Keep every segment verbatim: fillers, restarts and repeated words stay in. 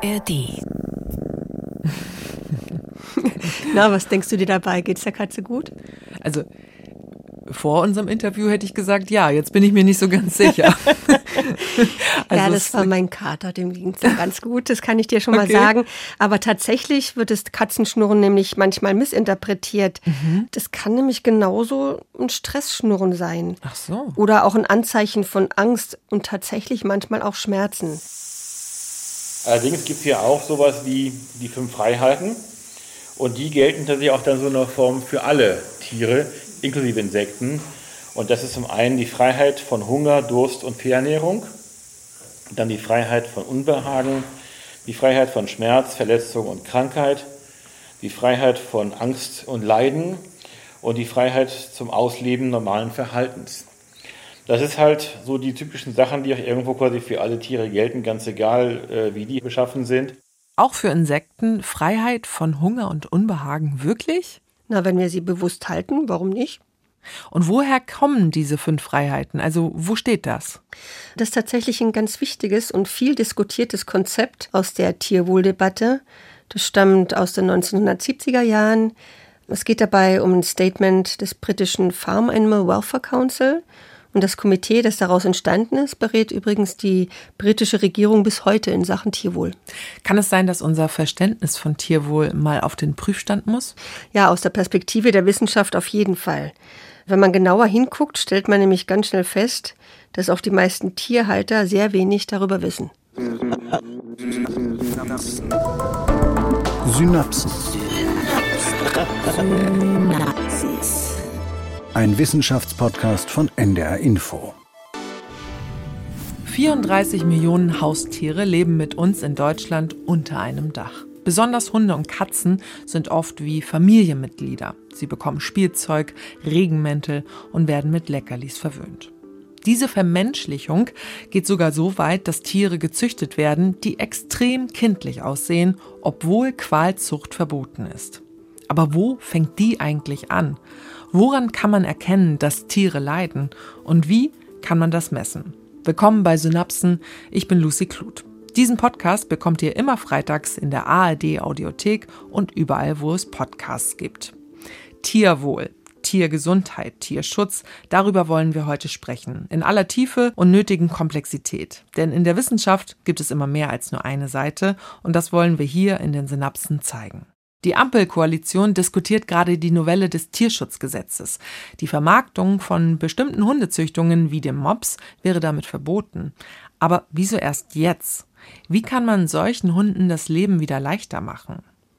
A R D. Na, was denkst du dir dabei? Geht's der Katze gut? Also vor unserem Interview hätte ich gesagt, ja, jetzt bin ich mir nicht so ganz sicher. Also ja, das war mein Kater, dem ging's ja ganz gut, das kann ich dir schon mal okay. sagen. Aber tatsächlich wird das Katzenschnurren nämlich manchmal missinterpretiert. Mhm. Das kann nämlich genauso ein Stressschnurren sein. Ach so. Oder auch ein Anzeichen von Angst und tatsächlich manchmal auch Schmerzen. Allerdings gibt es hier auch sowas wie die fünf Freiheiten. Und die gelten tatsächlich auch dann so in einer Form für alle Tiere, inklusive Insekten. Und das ist zum einen die Freiheit von Hunger, Durst und Fehlernährung, dann die Freiheit von Unbehagen, die Freiheit von Schmerz, Verletzung und Krankheit, die Freiheit von Angst und Leiden und die Freiheit zum Ausleben normalen Verhaltens. Das ist halt so die typischen Sachen, die auch irgendwo quasi für alle Tiere gelten, ganz egal, äh, wie die beschaffen sind. Auch für Insekten Freiheit von Hunger und Unbehagen, wirklich? Na, wenn wir sie bewusst halten, warum nicht? Und woher kommen diese fünf Freiheiten? Also wo steht das? Das ist tatsächlich ein ganz wichtiges und viel diskutiertes Konzept aus der Tierwohldebatte. Das stammt aus den neunzehnhundertsiebziger Jahren. Es geht dabei um ein Statement des britischen Farm Animal Welfare Council. Und das Komitee, das daraus entstanden ist, berät übrigens die britische Regierung bis heute in Sachen Tierwohl. Kann es sein, dass unser Verständnis von Tierwohl mal auf den Prüfstand muss? Ja, aus der Perspektive der Wissenschaft auf jeden Fall. Wenn man genauer hinguckt, stellt man nämlich ganz schnell fest, dass auch die meisten Tierhalter sehr wenig darüber wissen. Synapsen. Ein Wissenschaftspodcast von N D R Info. vierunddreißig Millionen Haustiere leben mit uns in Deutschland unter einem Dach. Besonders Hunde und Katzen sind oft wie Familienmitglieder. Sie bekommen Spielzeug, Regenmäntel und werden mit Leckerlis verwöhnt. Diese Vermenschlichung geht sogar so weit, dass Tiere gezüchtet werden, die extrem kindlich aussehen, obwohl Qualzucht verboten ist. Aber wo fängt die eigentlich an? Woran kann man erkennen, dass Tiere leiden? Und wie kann man das messen? Willkommen bei Synapsen, ich bin Lucy Kluth. Diesen Podcast bekommt ihr immer freitags in der A R D-Audiothek und überall, wo es Podcasts gibt. Tierwohl, Tiergesundheit, Tierschutz, darüber wollen wir heute sprechen. In aller Tiefe und nötigen Komplexität. Denn in der Wissenschaft gibt es immer mehr als nur eine Seite und das wollen wir hier in den Synapsen zeigen. Die Ampelkoalition diskutiert gerade die Novelle des Tierschutzgesetzes. Die Vermarktung von bestimmten Hundezüchtungen wie dem Mops wäre damit verboten. Aber wieso erst jetzt? Wie kann man solchen Hunden das Leben wieder leichter machen?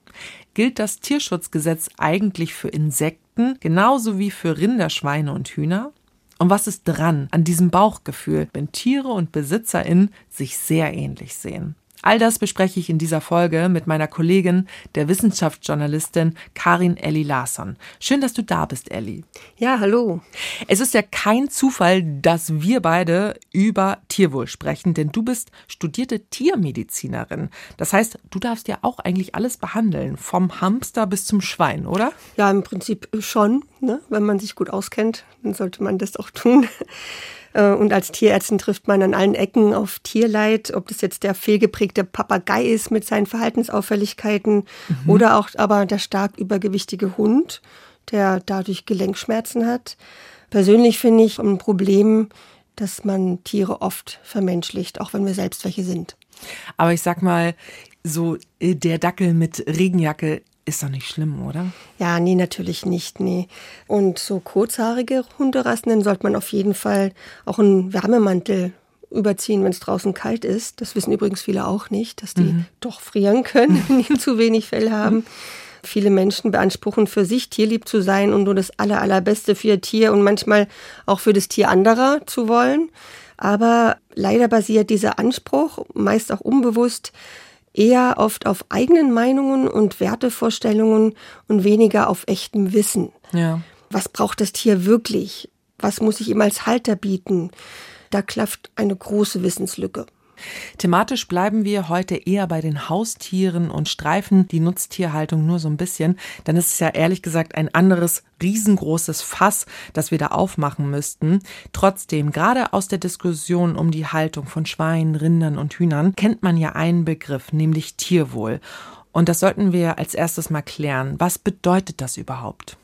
Gilt das Tierschutzgesetz eigentlich für Insekten genauso wie für Rinder, Schweine und Hühner? Und was ist dran an diesem Bauchgefühl, wenn Tiere und BesitzerInnen sich sehr ähnlich sehen? All das bespreche ich in dieser Folge mit meiner Kollegin, der Wissenschaftsjournalistin Karin Elli Larsson. Schön, dass du da bist, Elli. Ja, hallo. Es ist ja kein Zufall, dass wir beide über Tierwohl sprechen, denn du bist studierte Tiermedizinerin. Das heißt, du darfst ja auch eigentlich alles behandeln, vom Hamster bis zum Schwein, oder? Ja, im Prinzip schon. Ne? Wenn man sich gut auskennt, dann sollte man das auch tun. Und als Tierärztin trifft man an allen Ecken auf Tierleid, ob das jetzt der fehlgeprägte Papagei ist mit seinen Verhaltensauffälligkeiten mhm. oder auch aber der stark übergewichtige Hund, der dadurch Gelenkschmerzen hat. Persönlich finde ich ein Problem, dass man Tiere oft vermenschlicht, auch wenn wir selbst welche sind. Aber ich sag mal, so der Dackel mit Regenjacke ist doch nicht schlimm, oder? Ja, nee, natürlich nicht, nee. Und so kurzhaarige Hunderassen, dann sollte man auf jeden Fall auch einen Wärmemantel überziehen, wenn es draußen kalt ist. Das wissen übrigens viele auch nicht, dass die mhm. doch frieren können, wenn die zu wenig Fell haben. Mhm. Viele Menschen beanspruchen für sich, tierlieb zu sein und nur das Aller, Allerbeste für ihr Tier und manchmal auch für das Tier anderer zu wollen. Aber leider basiert dieser Anspruch, meist auch unbewusst, eher oft auf eigenen Meinungen und Wertevorstellungen und weniger auf echtem Wissen. Ja. Was braucht das Tier wirklich? Was muss ich ihm als Halter bieten? Da klafft eine große Wissenslücke. Thematisch bleiben wir heute eher bei den Haustieren und streifen die Nutztierhaltung nur so ein bisschen, denn es ist ja ehrlich gesagt ein anderes riesengroßes Fass, das wir da aufmachen müssten. Trotzdem, gerade aus der Diskussion um die Haltung von Schweinen, Rindern und Hühnern, kennt man ja einen Begriff, nämlich Tierwohl. Und das sollten wir als erstes mal klären. Was bedeutet das überhaupt?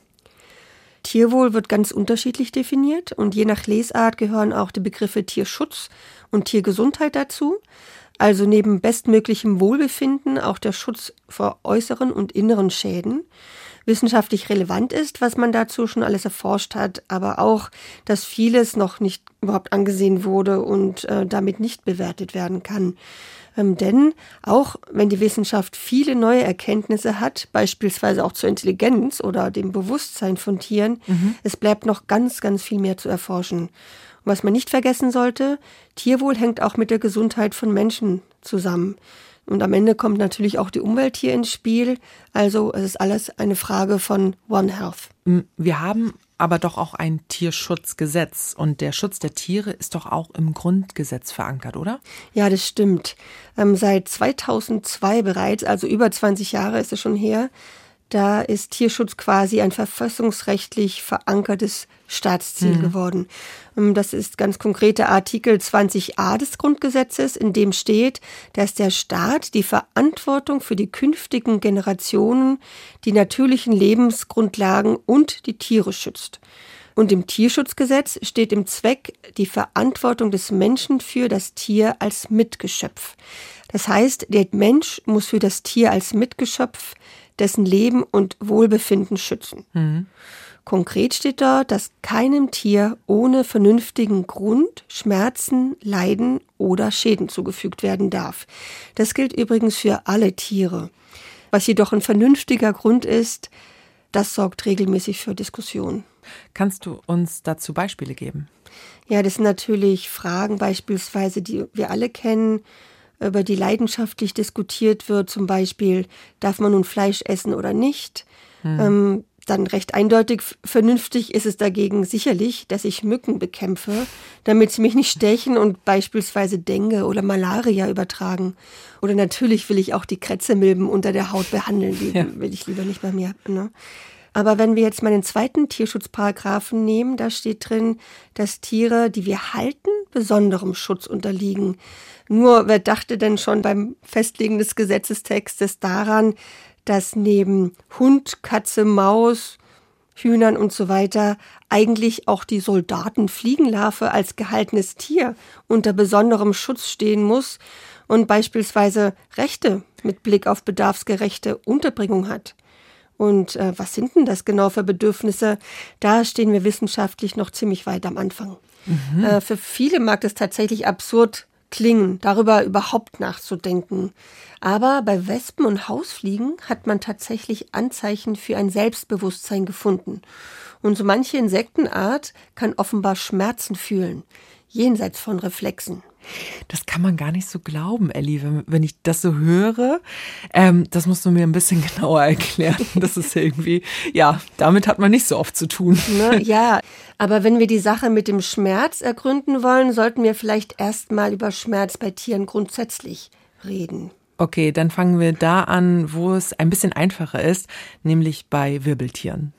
Tierwohl wird ganz unterschiedlich definiert und je nach Lesart gehören auch die Begriffe Tierschutz und Tiergesundheit dazu. Also neben bestmöglichem Wohlbefinden auch der Schutz vor äußeren und inneren Schäden. Wissenschaftlich relevant ist, was man dazu schon alles erforscht hat, aber auch, dass vieles noch nicht überhaupt angesehen wurde und äh, damit nicht bewertet werden kann. Ähm, denn auch wenn die Wissenschaft viele neue Erkenntnisse hat, beispielsweise auch zur Intelligenz oder dem Bewusstsein von Tieren, mhm. es bleibt noch ganz, ganz viel mehr zu erforschen. Und was man nicht vergessen sollte, Tierwohl hängt auch mit der Gesundheit von Menschen zusammen. Und am Ende kommt natürlich auch die Umwelt hier ins Spiel. Also es ist alles eine Frage von One Health. Wir haben aber doch auch ein Tierschutzgesetz. Und der Schutz der Tiere ist doch auch im Grundgesetz verankert, oder? Ja, das stimmt. Ähm, seit zweitausendzwei bereits, also über zwanzig Jahre ist es schon her, da ist Tierschutz quasi ein verfassungsrechtlich verankertes Staatsziel mhm. geworden. Das ist ganz konkret der Artikel zwanzig a des Grundgesetzes, in dem steht, dass der Staat die Verantwortung für die künftigen Generationen, die natürlichen Lebensgrundlagen und die Tiere schützt. Und im Tierschutzgesetz steht im Zweck die Verantwortung des Menschen für das Tier als Mitgeschöpf. Das heißt, der Mensch muss für das Tier als Mitgeschöpf dessen Leben und Wohlbefinden schützen. Mhm. Konkret steht dort, dass keinem Tier ohne vernünftigen Grund Schmerzen, Leiden oder Schäden zugefügt werden darf. Das gilt übrigens für alle Tiere. Was jedoch ein vernünftiger Grund ist, das sorgt regelmäßig für Diskussionen. Kannst du uns dazu Beispiele geben? Ja, das sind natürlich Fragen beispielsweise, die wir alle kennen, über die leidenschaftlich diskutiert wird, zum Beispiel, darf man nun Fleisch essen oder nicht? Hm. Ähm, dann recht eindeutig vernünftig ist es dagegen sicherlich, dass ich Mücken bekämpfe, damit sie mich nicht stechen und beispielsweise Dengue oder Malaria übertragen. Oder natürlich will ich auch die Krätzemilben unter der Haut behandeln, die ja. will ich lieber nicht bei mir. Ne? Aber wenn wir jetzt mal den zweiten Tierschutzparagraphen nehmen, da steht drin, dass Tiere, die wir halten, besonderem Schutz unterliegen. Nur wer dachte denn schon beim Festlegen des Gesetzestextes daran, dass neben Hund, Katze, Maus, Hühnern und so weiter eigentlich auch die Soldatenfliegenlarve als gehaltenes Tier unter besonderem Schutz stehen muss und beispielsweise Rechte mit Blick auf bedarfsgerechte Unterbringung hat. Und äh, was sind denn das genau für Bedürfnisse? Da stehen wir wissenschaftlich noch ziemlich weit am Anfang. Mhm. Äh, für viele mag das tatsächlich absurd klingen, darüber überhaupt nachzudenken. Aber bei Wespen und Hausfliegen hat man tatsächlich Anzeichen für ein Selbstbewusstsein gefunden. Und so manche Insektenart kann offenbar Schmerzen fühlen, jenseits von Reflexen. Das kann man gar nicht so glauben, Elli, wenn, wenn ich das so höre. Ähm, das musst du mir ein bisschen genauer erklären. Das ist irgendwie, ja, damit hat man nicht so oft zu tun. Ne, ja, aber wenn wir die Sache mit dem Schmerz ergründen wollen, sollten wir vielleicht erst mal über Schmerz bei Tieren grundsätzlich reden. Okay, dann fangen wir da an, wo es ein bisschen einfacher ist, nämlich bei Wirbeltieren.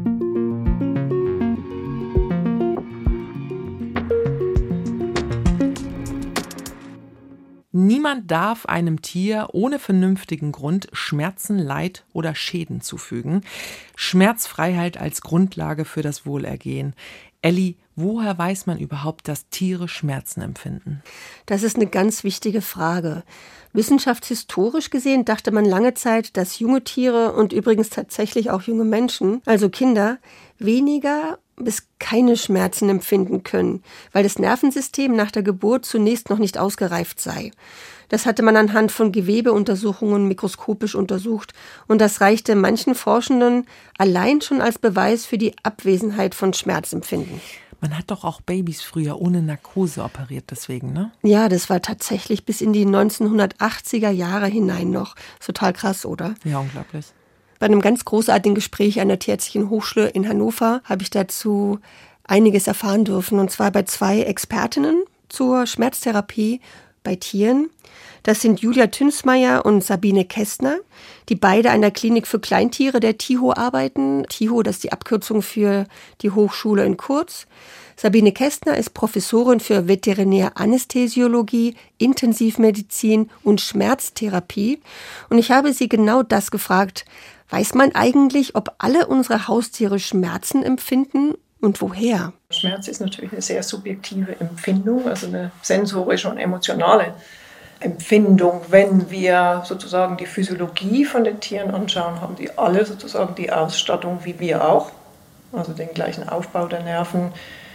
Niemand darf einem Tier ohne vernünftigen Grund Schmerzen, Leid oder Schäden zufügen. Schmerzfreiheit als Grundlage für das Wohlergehen. Elli, woher weiß man überhaupt, dass Tiere Schmerzen empfinden? Das ist eine ganz wichtige Frage. Wissenschaftshistorisch gesehen dachte man lange Zeit, dass junge Tiere und übrigens tatsächlich auch junge Menschen, also Kinder, weniger bis keine Schmerzen empfinden können, weil das Nervensystem nach der Geburt zunächst noch nicht ausgereift sei. Das hatte man anhand von Gewebeuntersuchungen mikroskopisch untersucht und das reichte manchen Forschenden allein schon als Beweis für die Abwesenheit von Schmerzempfinden. Man hat doch auch Babys früher ohne Narkose operiert deswegen, ne? Ja, das war tatsächlich bis in die neunzehnhundertachtziger Jahre hinein noch. Total krass, oder? Ja, unglaublich. Bei einem ganz großartigen Gespräch an der Tierärztlichen Hochschule in Hannover habe ich dazu einiges erfahren dürfen. Und zwar bei zwei Expertinnen zur Schmerztherapie bei Tieren. Das sind Julia Tünsmeier und Sabine Kästner, die beide an der Klinik für Kleintiere der T I H O arbeiten. T I H O, das ist die Abkürzung für die Hochschule in Kurz. Sabine Kästner ist Professorin für Veterinäranästhesiologie, Intensivmedizin und Schmerztherapie. Und ich habe sie genau das gefragt. Weiß man eigentlich, ob alle unsere Haustiere Schmerzen empfinden und woher? Schmerz ist natürlich eine sehr subjektive Empfindung, also eine sensorische und emotionale Empfindung. Wenn wir sozusagen die Physiologie von den Tieren anschauen, haben die alle sozusagen die Ausstattung wie wir auch, also den gleichen Aufbau der Nerven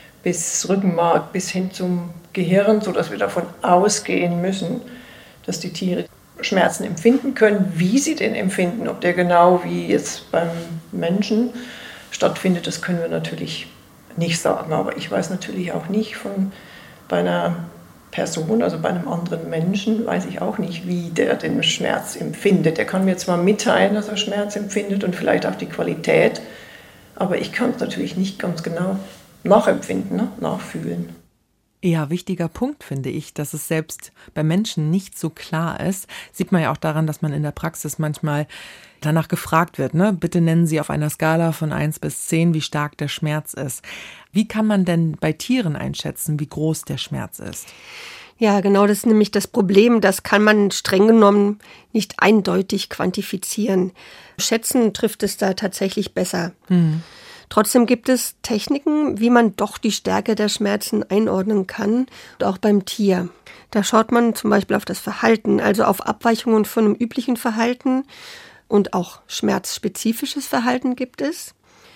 bis Rückenmark bis hin zum Gehirn, sodass wir davon ausgehen müssen, dass die Tiere Schmerzen empfinden können. Wie sie den empfinden, ob der genau wie jetzt beim Menschen stattfindet, das können wir natürlich nicht sagen. Aber ich weiß natürlich auch nicht von bei einer Person, also bei einem anderen Menschen, weiß ich auch nicht, wie der den Schmerz empfindet. Der kann mir zwar mitteilen, dass er Schmerz empfindet und vielleicht auch die Qualität, aber ich kann es natürlich nicht ganz genau nachempfinden, ne? nachfühlen. Ja, wichtiger Punkt finde ich, dass es selbst bei Menschen nicht so klar ist. Sieht man ja auch daran, dass man in der Praxis manchmal danach gefragt wird, ne? Bitte nennen Sie auf einer Skala von eins bis zehn, wie stark der Schmerz ist. Wie kann man denn bei Tieren einschätzen, wie groß der Schmerz ist? Ja, genau, das ist nämlich das Problem. Das kann man streng genommen nicht eindeutig quantifizieren. Schätzen trifft es da tatsächlich besser. Mhm. Trotzdem gibt es Techniken, wie man doch die Stärke der Schmerzen einordnen kann, und auch beim Tier. Da schaut man zum Beispiel auf das Verhalten, also auf Abweichungen von einem üblichen Verhalten, und auch schmerzspezifisches Verhalten gibt es.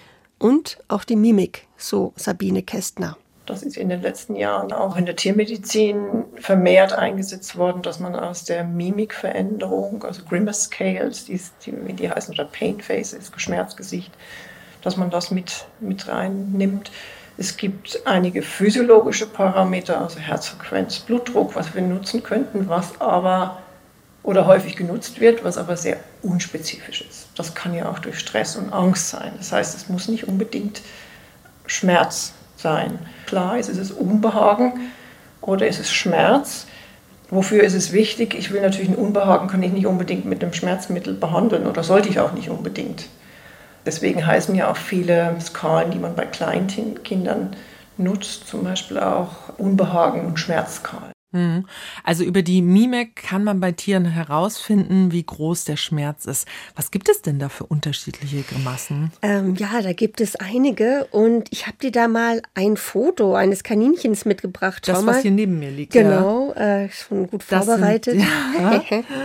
Und auch die Mimik, so Sabine Kästner. Das ist in den letzten Jahren auch in der Tiermedizin vermehrt eingesetzt worden, dass man aus der Mimikveränderung, also Grimace Scales, die, die, die heißen, oder Pain Faces, Schmerzgesicht, dass man das mit, mit reinnimmt. Es gibt einige physiologische Parameter, also Herzfrequenz, Blutdruck, was wir nutzen könnten, was aber oder häufig genutzt wird, was aber sehr unspezifisch ist. Das kann ja auch durch Stress und Angst sein. Das heißt, es muss nicht unbedingt Schmerz sein. Klar ist, ist es Unbehagen oder ist es Schmerz. Wofür ist es wichtig? Ich will natürlich ein Unbehagen, kann ich nicht unbedingt mit einem Schmerzmittel behandeln oder sollte ich auch nicht unbedingt. Deswegen heißen ja auch viele Skalen, die man bei Kleinkindern nutzt, zum Beispiel auch Unbehagen- und Schmerzskalen. Also über die Mimik kann man bei Tieren herausfinden, wie groß der Schmerz ist. Was gibt es denn da für unterschiedliche Grimassen? Ähm, ja, da gibt es einige und ich habe dir da mal ein Foto eines Kaninchens mitgebracht. Schau das, mal. Was hier neben mir liegt. Genau, ja. äh, schon gut das vorbereitet. Sind, ja.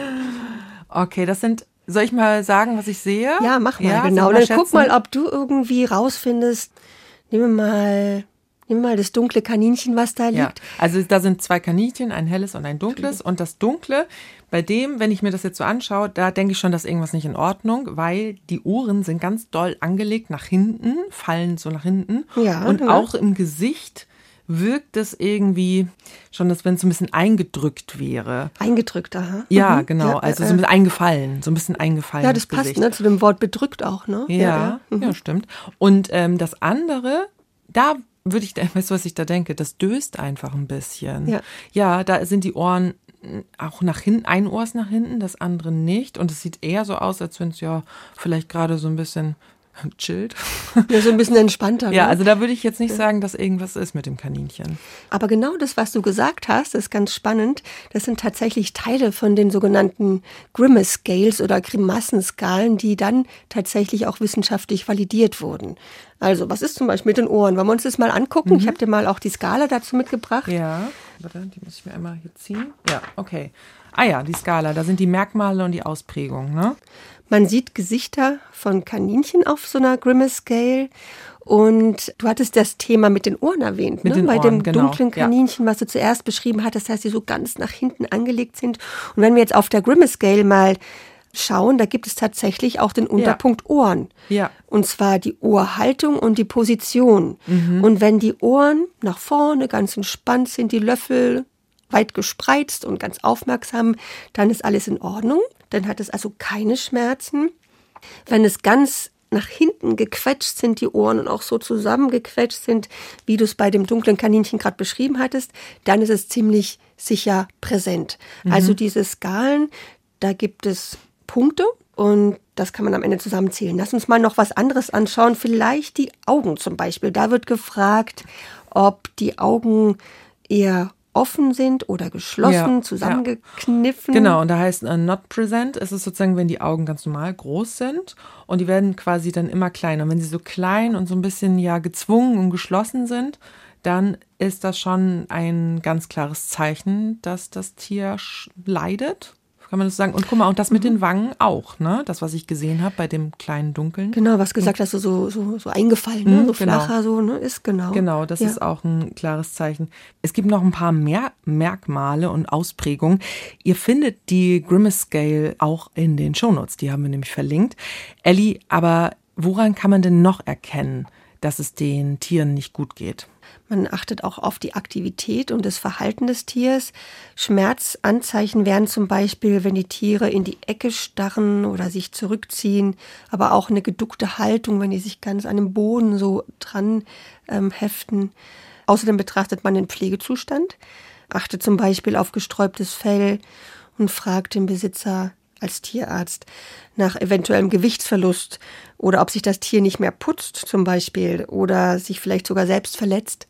Okay, das sind... Soll ich mal sagen, was ich sehe? Ja, mach mal, ja, genau. Dann guck mal, ob du irgendwie rausfindest. Nimm mal, nimm mal das dunkle Kaninchen, was da liegt. Ja, also da sind zwei Kaninchen, ein helles und ein dunkles. Und das Dunkle, bei dem, wenn ich mir das jetzt so anschaue, da denke ich schon, dass irgendwas nicht in Ordnung, weil die Ohren sind ganz doll angelegt nach hinten, fallen so nach hinten. Ja, und ja. Auch im Gesicht wirkt es irgendwie schon, dass wenn es so ein bisschen eingedrückt wäre. Eingedrückt, aha. Ja, mhm. genau. Ja, also äh, so ein bisschen eingefallen. So ein bisschen eingefallen. Ja, das passt, Gesicht. ne, zu dem Wort bedrückt auch, ne? Ja, ja, ja, mhm. ja stimmt. Und ähm, das andere, da würde ich, weißt du, was ich da denke? Das döst einfach ein bisschen. Ja. Ja, da sind die Ohren auch nach hinten. Ein Ohr ist nach hinten, das andere nicht. Und es sieht eher so aus, als wenn es ja vielleicht gerade so ein bisschen chillt. Ja, so ein bisschen entspannter. Ja, ne? also da würde ich jetzt nicht sagen, dass irgendwas ist mit dem Kaninchen. Aber genau das, was du gesagt hast, ist ganz spannend. Das sind tatsächlich Teile von den sogenannten Grimace Scales oder Grimassenskalen, die dann tatsächlich auch wissenschaftlich validiert wurden. Also, was ist zum Beispiel mit den Ohren? Wollen wir uns das mal angucken? Mhm. Ich habe dir mal auch die Skala dazu mitgebracht. Ja, warte, die muss ich mir einmal hier ziehen. Ja, okay. Ah ja, die Skala, da sind die Merkmale und die Ausprägungen, ne? Man sieht Gesichter von Kaninchen auf so einer Grimace Scale. Und du hattest das Thema mit den Ohren erwähnt, mit ne? den Bei Ohren, dem genau. dunklen Kaninchen, ja. Was du zuerst beschrieben hattest, dass die so ganz nach hinten angelegt sind. Und wenn wir jetzt auf der Grimace Scale mal schauen, da gibt es tatsächlich auch den Unterpunkt ja. Ohren. Ja. Und zwar die Ohrhaltung und die Position. Mhm. Und wenn die Ohren nach vorne ganz entspannt sind, die Löffel weit gespreizt und ganz aufmerksam, dann ist alles in Ordnung. Dann hat es also keine Schmerzen. Wenn es ganz nach hinten gequetscht sind, die Ohren, und auch so zusammengequetscht sind, wie du es bei dem dunklen Kaninchen gerade beschrieben hattest, dann ist es ziemlich sicher präsent. Mhm. Also diese Skalen, da gibt es Punkte und das kann man am Ende zusammenzählen. Lass uns mal noch was anderes anschauen, vielleicht die Augen zum Beispiel. Da wird gefragt, ob die Augen eher offen sind oder geschlossen, ja, zusammengekniffen. Ja. Genau, und da heißt uh, not present, ist es sozusagen, wenn die Augen ganz normal groß sind und die werden quasi dann immer kleiner. Und wenn sie so klein und so ein bisschen ja gezwungen und geschlossen sind, dann ist das schon ein ganz klares Zeichen, dass das Tier leidet. Kann man das sagen? Und guck mal, und das mit den Wangen auch, ne? Das, was ich gesehen habe bei dem kleinen Dunkeln. Genau, was gesagt hast, du so, so, so eingefallen, ne? So genau. Flacher, so, ne? Ist genau. Genau, das ja. ist auch ein klares Zeichen. Es gibt noch ein paar mehr Merkmale und Ausprägungen. Ihr findet die Grimace Scale auch in den Shownotes, die haben wir nämlich verlinkt. Elli, aber woran kann man denn noch erkennen, dass es den Tieren nicht gut geht? Man achtet auch auf die Aktivität und das Verhalten des Tiers. Schmerzanzeichen wären zum Beispiel, wenn die Tiere in die Ecke starren oder sich zurückziehen, aber auch eine geduckte Haltung, wenn die sich ganz an den Boden so dran ähm, heften. Außerdem betrachtet man den Pflegezustand, achtet zum Beispiel auf gesträubtes Fell und fragt den Besitzer als Tierarzt nach eventuellem Gewichtsverlust oder ob sich das Tier nicht mehr putzt zum Beispiel oder sich vielleicht sogar selbst verletzt.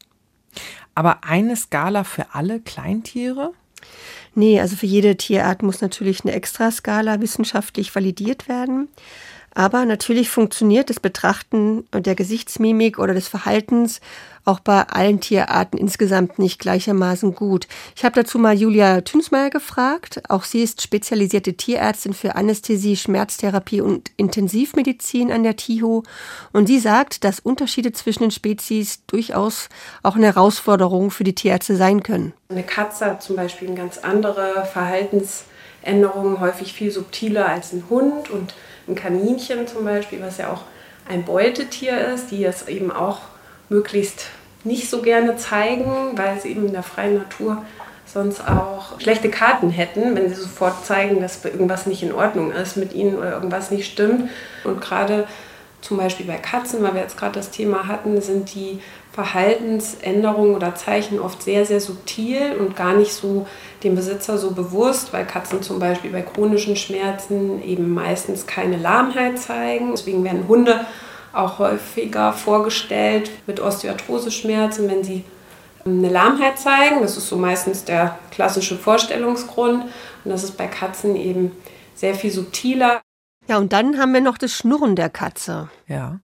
Aber eine Skala für alle Kleintiere? Nee, also für jede Tierart muss natürlich eine Extraskala wissenschaftlich validiert werden. Aber natürlich funktioniert das Betrachten der Gesichtsmimik oder des Verhaltens auch bei allen Tierarten insgesamt nicht gleichermaßen gut. Ich habe dazu mal Julia Tünsmeier gefragt. Auch sie ist spezialisierte Tierärztin für Anästhesie, Schmerztherapie und Intensivmedizin an der T I H O. Und sie sagt, dass Unterschiede zwischen den Spezies durchaus auch eine Herausforderung für die Tierärzte sein können. Eine Katze hat zum Beispiel eine ganz andere Verhaltensänderungen, häufig viel subtiler als ein Hund, und ein Kaninchen zum Beispiel, was ja auch ein Beutetier ist, die es eben auch möglichst nicht so gerne zeigen, weil sie eben in der freien Natur sonst auch schlechte Karten hätten, wenn sie sofort zeigen, dass irgendwas nicht in Ordnung ist mit ihnen oder irgendwas nicht stimmt. Und gerade zum Beispiel bei Katzen, weil wir jetzt gerade das Thema hatten, sind die Verhaltensänderungen oder Zeichen oft sehr, sehr subtil und gar nicht so dem Besitzer so bewusst, weil Katzen zum Beispiel bei chronischen Schmerzen eben meistens keine Lahmheit zeigen. Deswegen werden Hunde auch häufiger vorgestellt mit Osteoarthroseschmerzen, wenn sie eine Lahmheit zeigen. Das ist so meistens der klassische Vorstellungsgrund, und das ist bei Katzen eben sehr viel subtiler. Ja, und dann haben wir noch das Schnurren der Katze. Ja.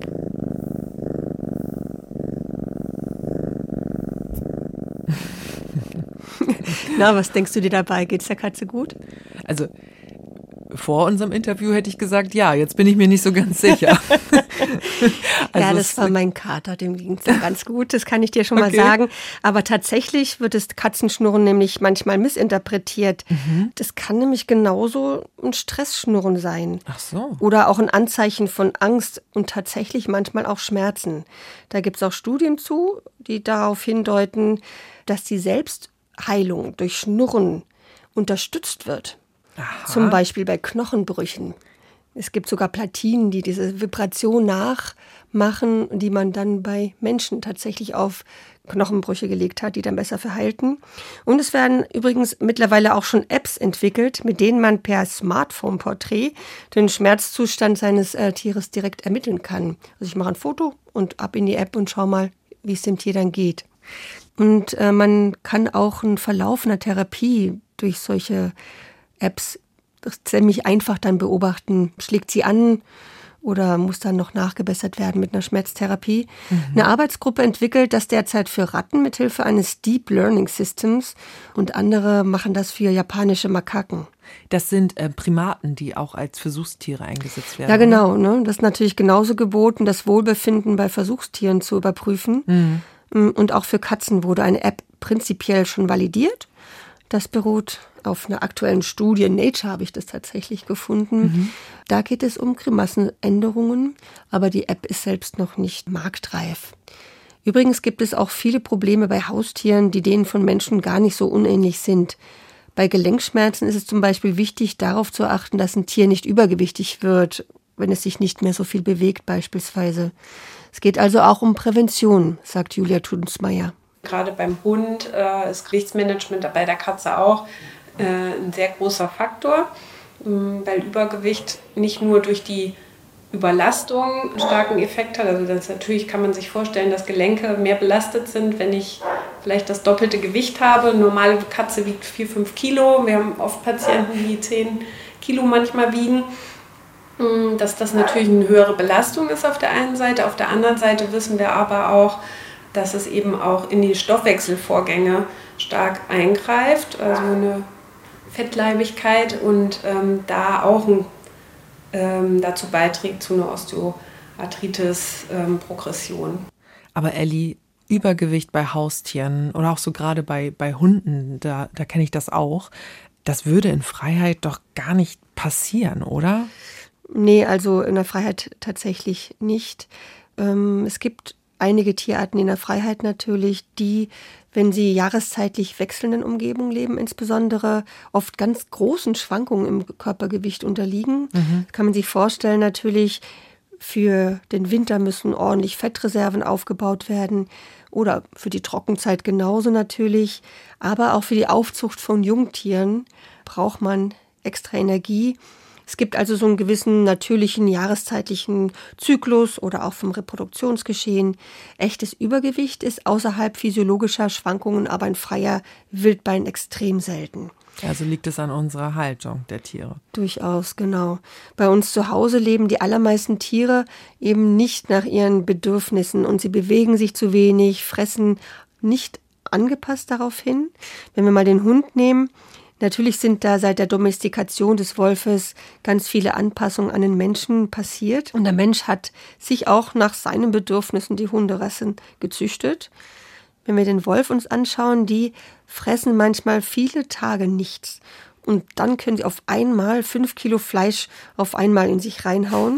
Na, was denkst du dir dabei? Geht's der Katze gut? Also vor unserem Interview hätte ich gesagt, ja, jetzt bin ich mir nicht so ganz sicher. Also ja, das war mein Kater, dem ging es ganz gut, das kann ich dir schon mal okay. sagen. Aber tatsächlich wird das Katzenschnurren nämlich manchmal missinterpretiert. Mhm. Das kann nämlich genauso ein Stressschnurren sein. Ach so. Oder auch ein Anzeichen von Angst und tatsächlich manchmal auch Schmerzen. Da gibt es auch Studien zu, die darauf hindeuten, dass die Selbstheilung durch Schnurren unterstützt wird. Aha. Zum Beispiel bei Knochenbrüchen. Es gibt sogar Platinen, die diese Vibration nachmachen, die man dann bei Menschen tatsächlich auf Knochenbrüche gelegt hat, die dann besser verheilten. Und es werden übrigens mittlerweile auch schon Apps entwickelt, mit denen man per Smartphone-Porträt den Schmerzzustand seines äh, Tieres direkt ermitteln kann. Also ich mache ein Foto und ab in die App und schau mal, wie es dem Tier dann geht. Und äh, man kann auch einen Verlauf einer Therapie durch solche Apps ziemlich einfach dann beobachten. Schlägt sie an oder muss dann noch nachgebessert werden mit einer Schmerztherapie? Mhm. Eine Arbeitsgruppe entwickelt das derzeit für Ratten mithilfe eines Deep Learning Systems und andere machen das für japanische Makaken. Das sind äh, Primaten, die auch als Versuchstiere eingesetzt werden. Ja, genau. Ne? Das ist natürlich genauso geboten, das Wohlbefinden bei Versuchstieren zu überprüfen. Mhm. Und auch für Katzen wurde eine App prinzipiell schon validiert. Das beruht auf einer aktuellen Studie, in Nature habe ich das tatsächlich gefunden. Mhm. Da geht es um Grimassenänderungen, aber die App ist selbst noch nicht marktreif. Übrigens gibt es auch viele Probleme bei Haustieren, die denen von Menschen gar nicht so unähnlich sind. Bei Gelenkschmerzen ist es zum Beispiel wichtig, darauf zu achten, dass ein Tier nicht übergewichtig wird wenn es sich nicht mehr so viel bewegt beispielsweise. Es geht also auch um Prävention, sagt Julia Tudensmeier. Gerade beim Hund äh, ist Gewichtsmanagement, bei der Katze auch, äh, ein sehr großer Faktor, mh, weil Übergewicht nicht nur durch die Überlastung einen starken Effekt hat. Also das, natürlich kann man sich vorstellen, dass Gelenke mehr belastet sind, wenn ich vielleicht das doppelte Gewicht habe. Eine normale Katze wiegt vier, fünf Kilo. Wir haben oft Patienten, die zehn Kilo manchmal wiegen. Dass das natürlich eine höhere Belastung ist auf der einen Seite. Auf der anderen Seite wissen wir aber auch, dass es eben auch in die Stoffwechselvorgänge stark eingreift. Also eine Fettleibigkeit und ähm, da auch ein Ähm, dazu beiträgt zu einer Osteoarthritis-Progression. Ähm, Aber Elli, Übergewicht bei Haustieren oder auch so gerade bei, bei Hunden, da, da kenne ich das auch, das würde in Freiheit doch gar nicht passieren, oder? Nee, also in der Freiheit tatsächlich nicht. Ähm, es gibt einige Tierarten in der Freiheit natürlich, die, wenn sie jahreszeitlich wechselnden Umgebungen leben, insbesondere oft ganz großen Schwankungen im Körpergewicht unterliegen. Mhm. Kann man sich vorstellen, natürlich für den Winter müssen ordentlich Fettreserven aufgebaut werden oder für die Trockenzeit genauso natürlich. Aber auch für die Aufzucht von Jungtieren braucht man extra Energie. Es gibt also so einen gewissen natürlichen jahreszeitlichen Zyklus oder auch vom Reproduktionsgeschehen. Echtes Übergewicht ist außerhalb physiologischer Schwankungen aber in freier Wildbahn extrem selten. Also liegt es an unserer Haltung der Tiere? Durchaus, genau. Bei uns zu Hause leben die allermeisten Tiere eben nicht nach ihren Bedürfnissen und sie bewegen sich zu wenig, fressen nicht angepasst darauf hin. Wenn wir mal den Hund nehmen, natürlich sind da seit der Domestikation des Wolfes ganz viele Anpassungen an den Menschen passiert. Und der Mensch hat sich auch nach seinen Bedürfnissen die Hunderassen gezüchtet. Wenn wir den Wolf uns anschauen, die fressen manchmal viele Tage nichts. Und dann können sie auf einmal fünf Kilo Fleisch auf einmal in sich reinhauen.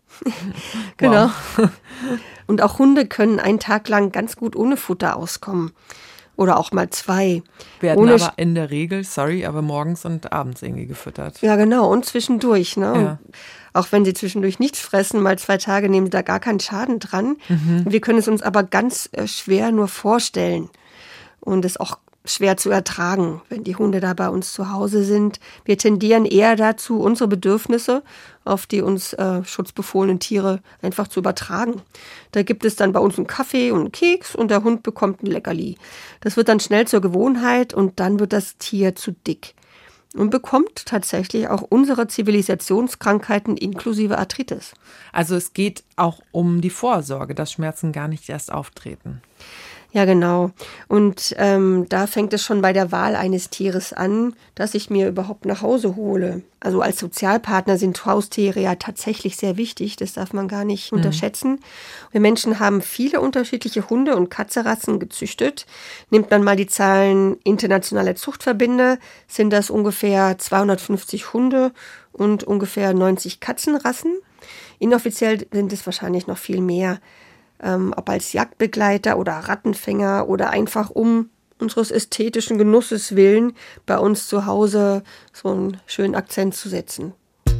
Genau. Wow. Und auch Hunde können einen Tag lang ganz gut ohne Futter auskommen. Oder auch mal zwei. Werden Ohne aber in der Regel, sorry, aber morgens und abends irgendwie gefüttert. Ja, genau. Und zwischendurch. Ne? Ja. Auch wenn sie zwischendurch nichts fressen, mal zwei Tage nehmen sie da gar keinen Schaden dran. Mhm. Wir können es uns aber ganz äh, schwer nur vorstellen. Und es auch schwer zu ertragen, wenn die Hunde da bei uns zu Hause sind. Wir tendieren eher dazu, unsere Bedürfnisse auf die uns äh, schutzbefohlenen Tiere einfach zu übertragen. Da gibt es dann bei uns einen Kaffee und einen Keks und der Hund bekommt ein Leckerli. Das wird dann schnell zur Gewohnheit und dann wird das Tier zu dick und bekommt tatsächlich auch unsere Zivilisationskrankheiten inklusive Arthritis. Also es geht auch um die Vorsorge, dass Schmerzen gar nicht erst auftreten. Ja, genau. Und ähm, da fängt es schon bei der Wahl eines Tieres an, dass ich mir überhaupt nach Hause hole. Also als Sozialpartner sind Haustiere ja tatsächlich sehr wichtig. Das darf man gar nicht mhm. unterschätzen. Wir Menschen haben viele unterschiedliche Hunde- und Katzerassen gezüchtet. Nimmt man mal die Zahlen internationaler Zuchtverbände, sind das ungefähr zweihundertfünfzig Hunde und ungefähr neunzig Katzenrassen. Inoffiziell sind es wahrscheinlich noch viel mehr. Ähm, ob als Jagdbegleiter oder Rattenfänger oder einfach um unseres ästhetischen Genusses willen bei uns zu Hause so einen schönen Akzent zu setzen.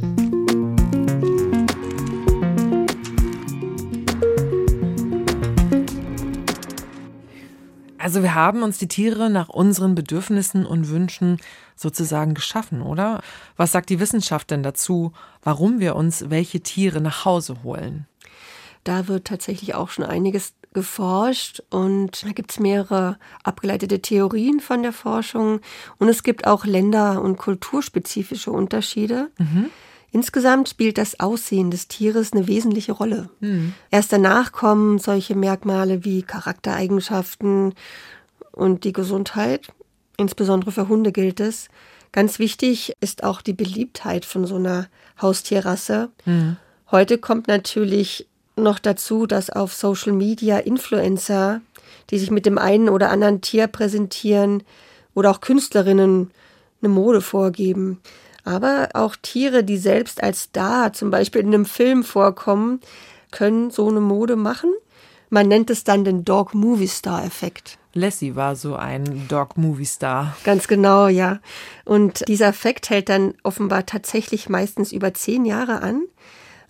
Also wir haben uns die Tiere nach unseren Bedürfnissen und Wünschen sozusagen geschaffen, oder? Was sagt die Wissenschaft denn dazu, warum wir uns welche Tiere nach Hause holen? Da wird tatsächlich auch schon einiges geforscht und da gibt es mehrere abgeleitete Theorien von der Forschung und es gibt auch länder- und kulturspezifische Unterschiede. Mhm. Insgesamt spielt das Aussehen des Tieres eine wesentliche Rolle. Mhm. Erst danach kommen solche Merkmale wie Charaktereigenschaften und die Gesundheit. Insbesondere für Hunde gilt es. Ganz wichtig ist auch die Beliebtheit von so einer Haustierrasse. Mhm. Heute kommt natürlich noch dazu, dass auf Social Media Influencer, die sich mit dem einen oder anderen Tier präsentieren oder auch Künstlerinnen eine Mode vorgeben. Aber auch Tiere, die selbst als Star zum Beispiel in einem Film vorkommen, können so eine Mode machen. Man nennt es dann den Dog-Movie-Star-Effekt. Lassie war so ein Dog-Movie-Star. Ganz genau, ja. Und dieser Effekt hält dann offenbar tatsächlich meistens über zehn Jahre an.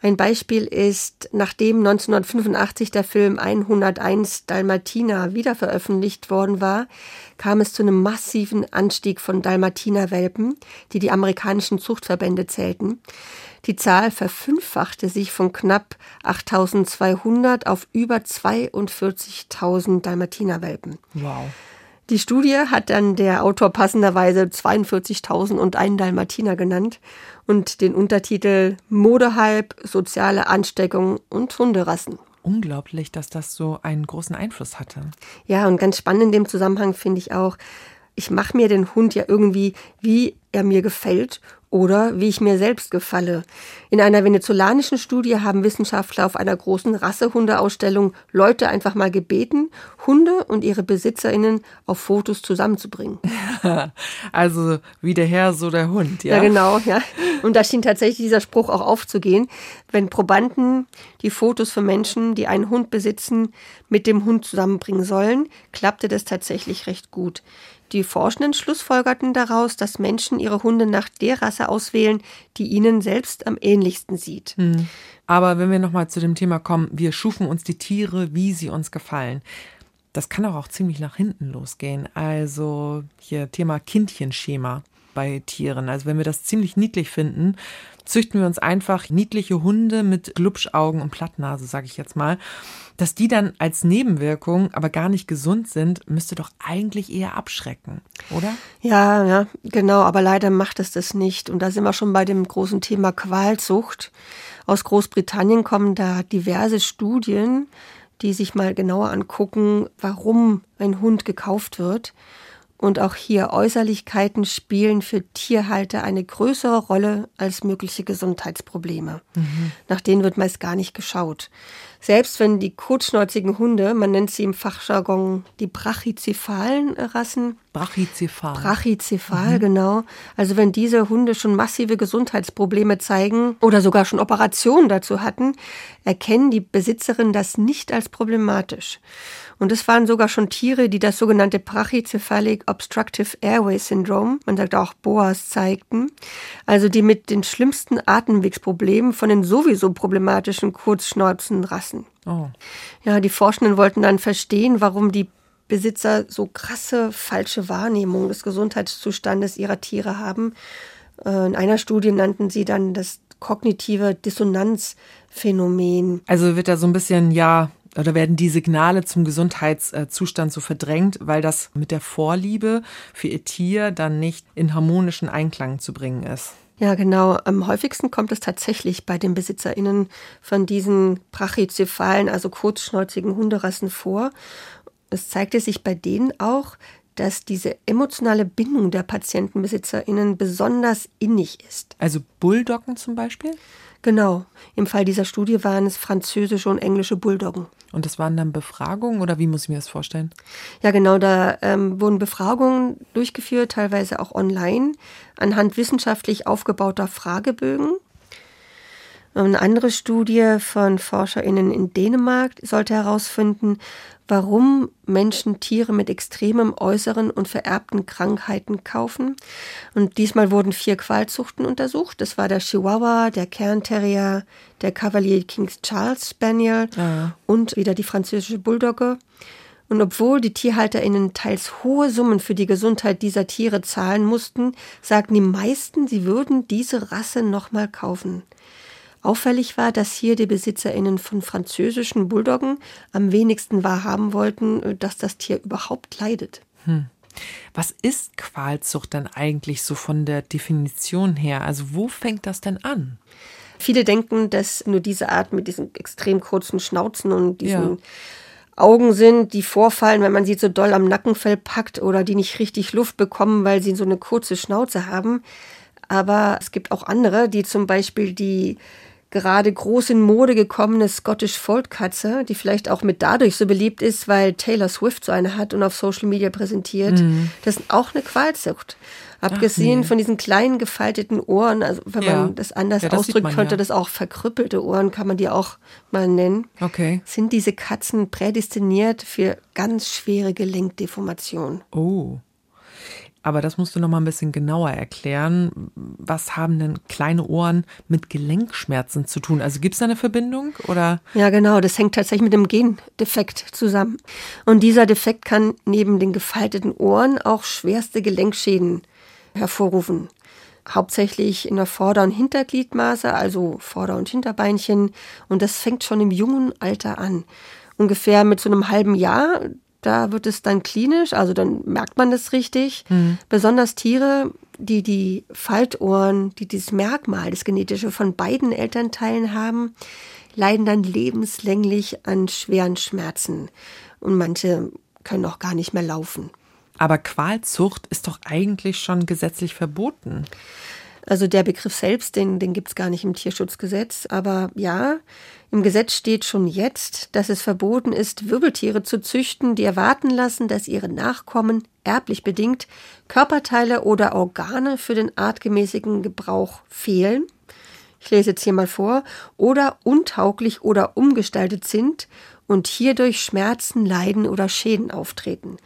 Ein Beispiel ist, nachdem neunzehnhundertfünfundachtzig der Film hunderteins Dalmatiner wiederveröffentlicht worden war, kam es zu einem massiven Anstieg von Dalmatinerwelpen, die die amerikanischen Zuchtverbände zählten. Die Zahl verfünffachte sich von knapp achttausendzweihundert auf über zweiundvierzigtausend Dalmatinerwelpen. Wow. Die Studie hat dann der Autor passenderweise zweiundvierzigtausendundein Dalmatiner genannt und den Untertitel Modehype, soziale Ansteckung und Hunderassen. Unglaublich, dass das so einen großen Einfluss hatte. Ja, und ganz spannend in dem Zusammenhang finde ich auch, ich mache mir den Hund ja irgendwie, wie er mir gefällt oder wie ich mir selbst gefalle. In einer venezolanischen Studie haben Wissenschaftler auf einer großen Rassehundeausstellung Leute einfach mal gebeten, Hunde und ihre BesitzerInnen auf Fotos zusammenzubringen. Also wie der Herr, so der Hund, ja? Ja, genau, ja. Und da schien tatsächlich dieser Spruch auch aufzugehen. Wenn Probanden die Fotos von Menschen, die einen Hund besitzen, mit dem Hund zusammenbringen sollen, klappte das tatsächlich recht gut. Die Forschenden schlussfolgerten daraus, dass Menschen ihre Hunde nach der Rasse auswählen, die ihnen selbst am ähnlichsten sieht. Hm. Aber wenn wir nochmal zu dem Thema kommen, wir schufen uns die Tiere, wie sie uns gefallen. Das kann auch, auch ziemlich nach hinten losgehen. Also hier Thema Kindchenschema bei Tieren. Also wenn wir das ziemlich niedlich finden, züchten wir uns einfach niedliche Hunde mit Glubschaugen und Plattnase, sage ich jetzt mal. Dass die dann als Nebenwirkung aber gar nicht gesund sind, müsste doch eigentlich eher abschrecken, oder? Ja, ja, genau, aber leider macht es das nicht. Und da sind wir schon bei dem großen Thema Qualzucht. Aus Großbritannien kommen da diverse Studien, die sich mal genauer angucken, warum ein Hund gekauft wird. Und auch hier Äußerlichkeiten spielen für Tierhalter eine größere Rolle als mögliche Gesundheitsprobleme. Mhm. Nach denen wird meist gar nicht geschaut. Selbst wenn die kurzschnäuzigen Hunde, man nennt sie im Fachjargon die brachycephalen Rassen. Brachycephal. Brachycephal, mhm. genau. Also wenn diese Hunde schon massive Gesundheitsprobleme zeigen oder sogar schon Operationen dazu hatten, erkennen die Besitzerinnen das nicht als problematisch. Und es waren sogar schon Tiere, die das sogenannte Brachycephalic Obstructive Airway Syndrome, man sagt auch B O A S, zeigten. Also die mit den schlimmsten Atemwegsproblemen von den sowieso problematischen Kurzschnauzenrassen. Oh. Ja, die Forschenden wollten dann verstehen, warum die Besitzer so krasse falsche Wahrnehmung des Gesundheitszustandes ihrer Tiere haben. In einer Studie nannten sie dann das kognitive Dissonanzphänomen. Also wird da so ein bisschen, ja, oder werden die Signale zum Gesundheitszustand so verdrängt, weil das mit der Vorliebe für ihr Tier dann nicht in harmonischen Einklang zu bringen ist? Ja, genau. Am häufigsten kommt es tatsächlich bei den BesitzerInnen von diesen brachycephalen, also kurzschnäuzigen Hunderassen vor. Es zeigte sich bei denen auch, dass diese emotionale Bindung der PatientenbesitzerInnen besonders innig ist. Also Bulldoggen zum Beispiel? Genau. Im Fall dieser Studie waren es französische und englische Bulldoggen. Und das waren dann Befragungen oder wie muss ich mir das vorstellen? Ja, genau. Da ähm, wurden Befragungen durchgeführt, teilweise auch online, anhand wissenschaftlich aufgebauter Fragebögen. Eine andere Studie von ForscherInnen in Dänemark sollte herausfinden, warum Menschen Tiere mit extremem äußeren und vererbten Krankheiten kaufen. Und diesmal wurden vier Qualzuchten untersucht. Das war der Chihuahua, der Cairn Terrier, der Cavalier King Charles Spaniel ah. und wieder die französische Bulldogge. Und obwohl die TierhalterInnen teils hohe Summen für die Gesundheit dieser Tiere zahlen mussten, sagten die meisten, sie würden diese Rasse nochmal kaufen. Auffällig war, dass hier die BesitzerInnen von französischen Bulldoggen am wenigsten wahrhaben wollten, dass das Tier überhaupt leidet. Hm. Was ist Qualzucht denn eigentlich so von der Definition her? Also wo fängt das denn an? Viele denken, dass nur diese Art mit diesen extrem kurzen Schnauzen und diesen ja. Augen sind, die vorfallen, wenn man sie so doll am Nackenfell packt oder die nicht richtig Luft bekommen, weil sie so eine kurze Schnauze haben. Aber es gibt auch andere, die zum Beispiel die gerade groß in Mode gekommene Scottish Fold Katze, die vielleicht auch mit dadurch so beliebt ist, weil Taylor Swift so eine hat und auf Social Media präsentiert. Mhm. Das ist auch eine Qualzucht. Abgesehen nee. von diesen kleinen gefalteten Ohren, also wenn ja. man das anders ja, das ausdrücken man, könnte, ja. das auch verkrüppelte Ohren, kann man die auch mal nennen. Okay. Sind diese Katzen prädestiniert für ganz schwere Gelenkdeformationen. Oh. Aber das musst du noch mal ein bisschen genauer erklären. Was haben denn kleine Ohren mit Gelenkschmerzen zu tun? Also gibt es da eine Verbindung, oder? Ja, genau. Das hängt tatsächlich mit dem Gendefekt zusammen. Und dieser Defekt kann neben den gefalteten Ohren auch schwerste Gelenkschäden hervorrufen. Hauptsächlich in der Vorder- und Hintergliedmaße, also Vorder- und Hinterbeinchen. Und das fängt schon im jungen Alter an. Ungefähr mit so einem halben Jahr, da wird es dann klinisch, also dann merkt man das richtig. Mhm. Besonders Tiere, die die Faltohren, die dieses Merkmal, das Genetische von beiden Elternteilen haben, leiden dann lebenslänglich an schweren Schmerzen. Und manche können auch gar nicht mehr laufen. Aber Qualzucht ist doch eigentlich schon gesetzlich verboten. Also der Begriff selbst, den, den gibt es gar nicht im Tierschutzgesetz. Aber ja, im Gesetz steht schon jetzt, dass es verboten ist, Wirbeltiere zu züchten, die erwarten lassen, dass ihre Nachkommen erblich bedingt Körperteile oder Organe für den artgemäßigen Gebrauch fehlen. Ich lese jetzt hier mal vor. Oder untauglich oder umgestaltet sind und hierdurch Schmerzen, Leiden oder Schäden auftreten.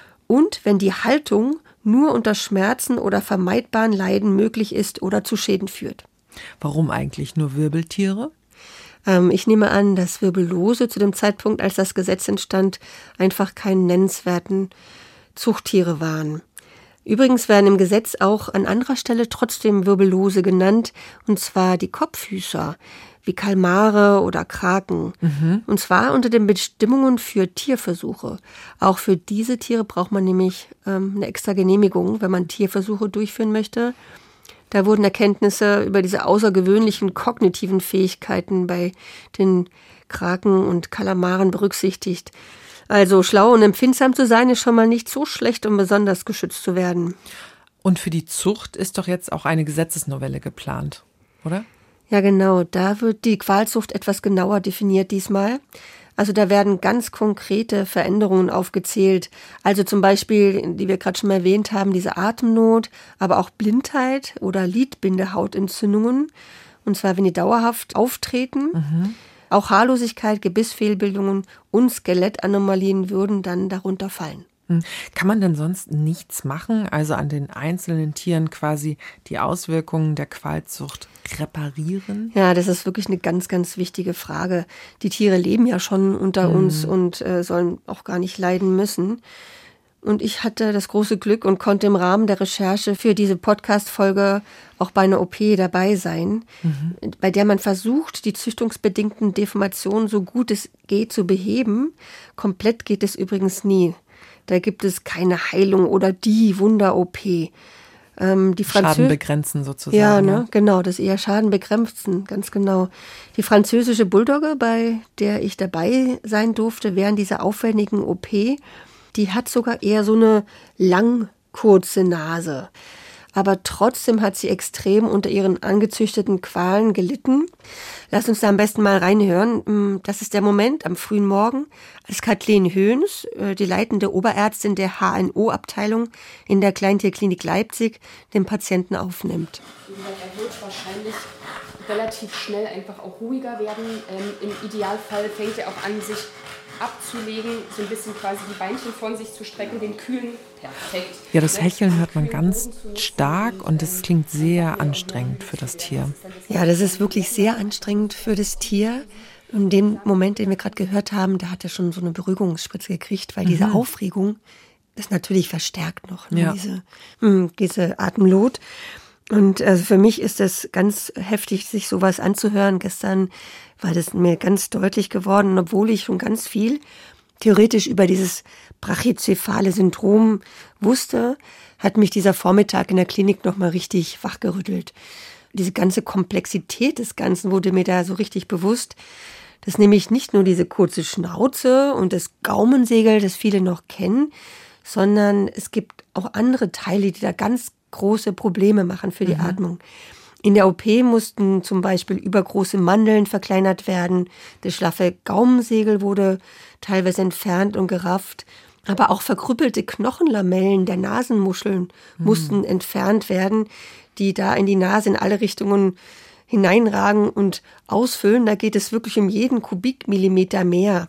Und wenn die Haltung nur unter Schmerzen oder vermeidbaren Leiden möglich ist oder zu Schäden führt. Warum eigentlich nur Wirbeltiere? Ähm, ich nehme an, dass Wirbellose zu dem Zeitpunkt, als das Gesetz entstand, einfach keine nennenswerten Zuchttiere waren. Übrigens werden im Gesetz auch an anderer Stelle trotzdem Wirbellose genannt, und zwar die Kopffüßer, wie Kalmare oder Kraken. Mhm. Und zwar unter den Bestimmungen für Tierversuche. Auch für diese Tiere braucht man nämlich ähm, eine extra Genehmigung, wenn man Tierversuche durchführen möchte. Da wurden Erkenntnisse über diese außergewöhnlichen kognitiven Fähigkeiten bei den Kraken und Kalamaren berücksichtigt. Also schlau und empfindsam zu sein, ist schon mal nicht so schlecht, um besonders geschützt zu werden. Und für die Zucht ist doch jetzt auch eine Gesetzesnovelle geplant, oder? Ja, genau. Da wird die Qualzucht etwas genauer definiert diesmal. Also da werden ganz konkrete Veränderungen aufgezählt. Also zum Beispiel, die wir gerade schon mal erwähnt haben, diese Atemnot, aber auch Blindheit oder Lidbindehautentzündungen. Und zwar, wenn die dauerhaft auftreten. Mhm. Auch Haarlosigkeit, Gebissfehlbildungen und Skelettanomalien würden dann darunter fallen. Kann man denn sonst nichts machen, also an den einzelnen Tieren quasi die Auswirkungen der Qualzucht reparieren? Ja, das ist wirklich eine ganz, ganz wichtige Frage. Die Tiere leben ja schon unter mhm. uns und äh, sollen auch gar nicht leiden müssen. Und ich hatte das große Glück und konnte im Rahmen der Recherche für diese Podcast-Folge auch bei einer O P dabei sein, mhm. bei der man versucht, die züchtungsbedingten Deformationen so gut es geht zu beheben. Komplett geht es übrigens nie. Da gibt es keine Heilung oder die Wunder-O P. Ähm, die Franzö- Schaden begrenzen sozusagen. Ja, ne, genau, das eher Schaden begrenzen, ganz genau. Die französische Bulldogge, bei der ich dabei sein durfte während dieser aufwendigen O P, die hat sogar eher so eine lang kurze Nase. Aber trotzdem hat sie extrem unter ihren angezüchteten Qualen gelitten. Lass uns da am besten mal reinhören. Das ist der Moment am frühen Morgen, als Kathleen Höhns, die leitende Oberärztin der H N O-Abteilung in der Kleintierklinik Leipzig, den Patienten aufnimmt. Er wird wahrscheinlich relativ schnell einfach auch ruhiger werden. Ähm, Im Idealfall fängt er auch an, sich abzulegen, so ein bisschen quasi die Beinchen von sich zu strecken, den kühlen, perfekt. Ja, das Hecheln hört man ganz stark und es klingt sehr anstrengend für das Tier. Ja, das ist wirklich sehr anstrengend für das Tier. In dem Moment, den wir gerade gehört haben, da hat er schon so eine Beruhigungsspritze gekriegt, weil mhm. diese Aufregung ist natürlich verstärkt noch, ne? Ja. diese, mh, diese Atemnot. Und also für mich ist es ganz heftig, sich sowas anzuhören. Gestern war das mir ganz deutlich geworden, obwohl ich schon ganz viel theoretisch über dieses brachycephale Syndrom wusste, hat mich dieser Vormittag in der Klinik nochmal richtig wachgerüttelt. Diese ganze Komplexität des Ganzen wurde mir da so richtig bewusst. Das ist nämlich nicht nur diese kurze Schnauze und das Gaumensegel, das viele noch kennen, sondern es gibt auch andere Teile, die da ganz große Probleme machen für die mhm. Atmung. In der O P mussten zum Beispiel übergroße Mandeln verkleinert werden, das schlaffe Gaumensegel wurde teilweise entfernt und gerafft, aber auch verkrüppelte Knochenlamellen der Nasenmuscheln mhm. mussten entfernt werden, die da in die Nase in alle Richtungen hineinragen und ausfüllen. Da geht es wirklich um jeden Kubikmillimeter mehr.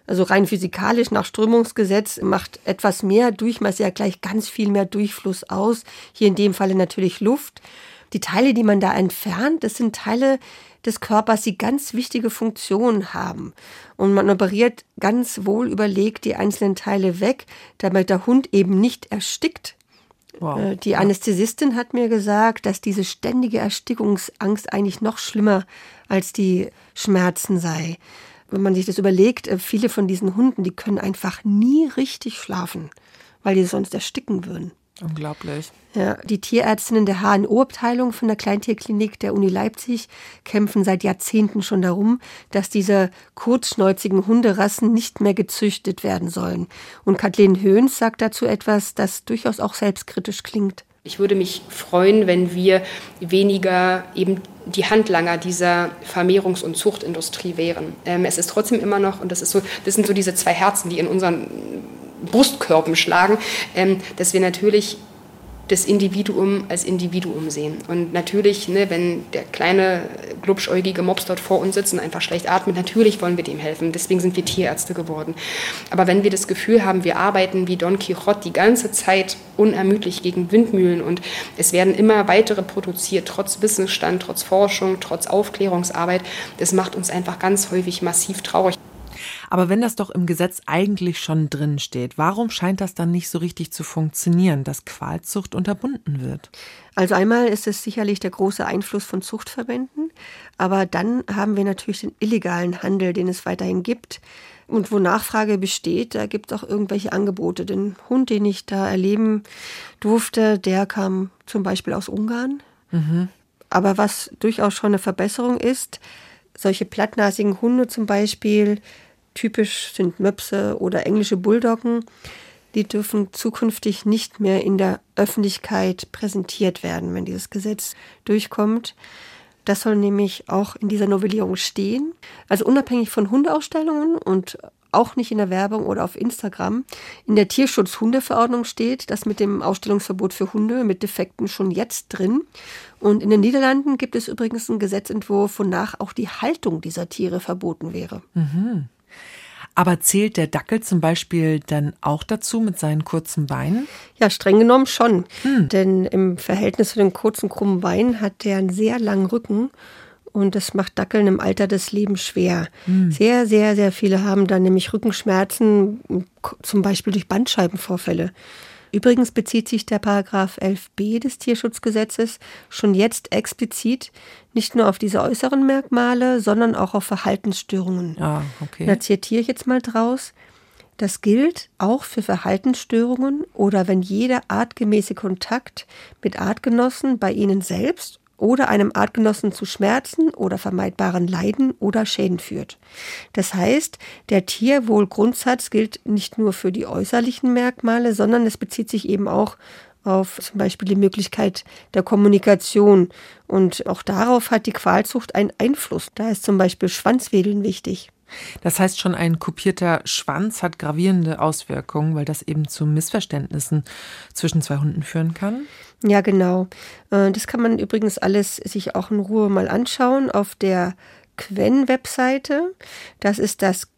Also rein physikalisch nach Strömungsgesetz macht etwas mehr Durchmesser ja gleich ganz viel mehr Durchfluss aus. Hier in dem Falle natürlich Luft. Die Teile, die man da entfernt, das sind Teile des Körpers, die ganz wichtige Funktionen haben. Und man operiert ganz wohl überlegt die einzelnen Teile weg, damit der Hund eben nicht erstickt. Wow. Die Anästhesistin hat mir gesagt, dass diese ständige Erstickungsangst eigentlich noch schlimmer als die Schmerzen sei. Wenn man sich das überlegt, viele von diesen Hunden, die können einfach nie richtig schlafen, weil die sonst ersticken würden. Unglaublich. Ja, die Tierärztinnen der H N O-Abteilung von der Kleintierklinik der Uni Leipzig kämpfen seit Jahrzehnten schon darum, dass diese kurzschnäuzigen Hunderassen nicht mehr gezüchtet werden sollen. Und Kathleen Höhns sagt dazu etwas, das durchaus auch selbstkritisch klingt. Ich würde mich freuen, wenn wir weniger eben die Handlanger dieser Vermehrungs- und Zuchtindustrie wären. Ähm, es ist trotzdem immer noch, und das ist so, das sind so diese zwei Herzen, die in unseren Brustkörben schlagen, ähm, dass wir natürlich das Individuum als Individuum sehen. Und natürlich, ne, wenn der kleine, glubschäugige Mops dort vor uns sitzt und einfach schlecht atmet, natürlich wollen wir dem helfen. Deswegen sind wir Tierärzte geworden. Aber wenn wir das Gefühl haben, wir arbeiten wie Don Quixote die ganze Zeit unermüdlich gegen Windmühlen und es werden immer weitere produziert, trotz Wissensstand, trotz Forschung, trotz Aufklärungsarbeit, das macht uns einfach ganz häufig massiv traurig. Aber wenn das doch im Gesetz eigentlich schon drin steht, warum scheint das dann nicht so richtig zu funktionieren, dass Qualzucht unterbunden wird? Also einmal ist es sicherlich der große Einfluss von Zuchtverbänden, aber dann haben wir natürlich den illegalen Handel, den es weiterhin gibt. Und wo Nachfrage besteht, da gibt es auch irgendwelche Angebote. Den Hund, den ich da erleben durfte, der kam zum Beispiel aus Ungarn. Mhm. Aber was durchaus schon eine Verbesserung ist, solche plattnasigen Hunde zum Beispiel, typisch sind Möpse oder englische Bulldoggen, die dürfen zukünftig nicht mehr in der Öffentlichkeit präsentiert werden, wenn dieses Gesetz durchkommt. Das soll nämlich auch in dieser Novellierung stehen. Also unabhängig von Hundeausstellungen und auch nicht in der Werbung oder auf Instagram. In der Tierschutz-Hundeverordnung steht das mit dem Ausstellungsverbot für Hunde mit Defekten schon jetzt drin. Und in den Niederlanden gibt es übrigens einen Gesetzentwurf, wonach auch die Haltung dieser Tiere verboten wäre. Mhm. Aber zählt der Dackel zum Beispiel dann auch dazu mit seinen kurzen Beinen? Ja, streng genommen schon. Hm. Denn im Verhältnis zu den kurzen, krummen Beinen hat der einen sehr langen Rücken. Und das macht Dackeln im Alter des Lebens schwer. Hm. Sehr, sehr, sehr viele haben dann nämlich Rückenschmerzen, zum Beispiel durch Bandscheibenvorfälle. Übrigens bezieht sich der Paragraph elf b des Tierschutzgesetzes schon jetzt explizit nicht nur auf diese äußeren Merkmale, sondern auch auf Verhaltensstörungen. Ah, okay. Da zitiere ich jetzt mal draus. Das gilt auch für Verhaltensstörungen oder wenn jeder artgemäße Kontakt mit Artgenossen bei ihnen selbst oder einem Artgenossen zu Schmerzen oder vermeidbaren Leiden oder Schäden führt. Das heißt, der Tierwohlgrundsatz gilt nicht nur für die äußerlichen Merkmale, sondern es bezieht sich eben auch auf zum Beispiel die Möglichkeit der Kommunikation. Und auch darauf hat die Qualzucht einen Einfluss. Da ist zum Beispiel Schwanzwedeln wichtig. Das heißt, schon ein kupierter Schwanz hat gravierende Auswirkungen, weil das eben zu Missverständnissen zwischen zwei Hunden führen kann? Ja, genau. Das kann man übrigens alles sich auch in Ruhe mal anschauen auf der Quen-Webseite. Das ist das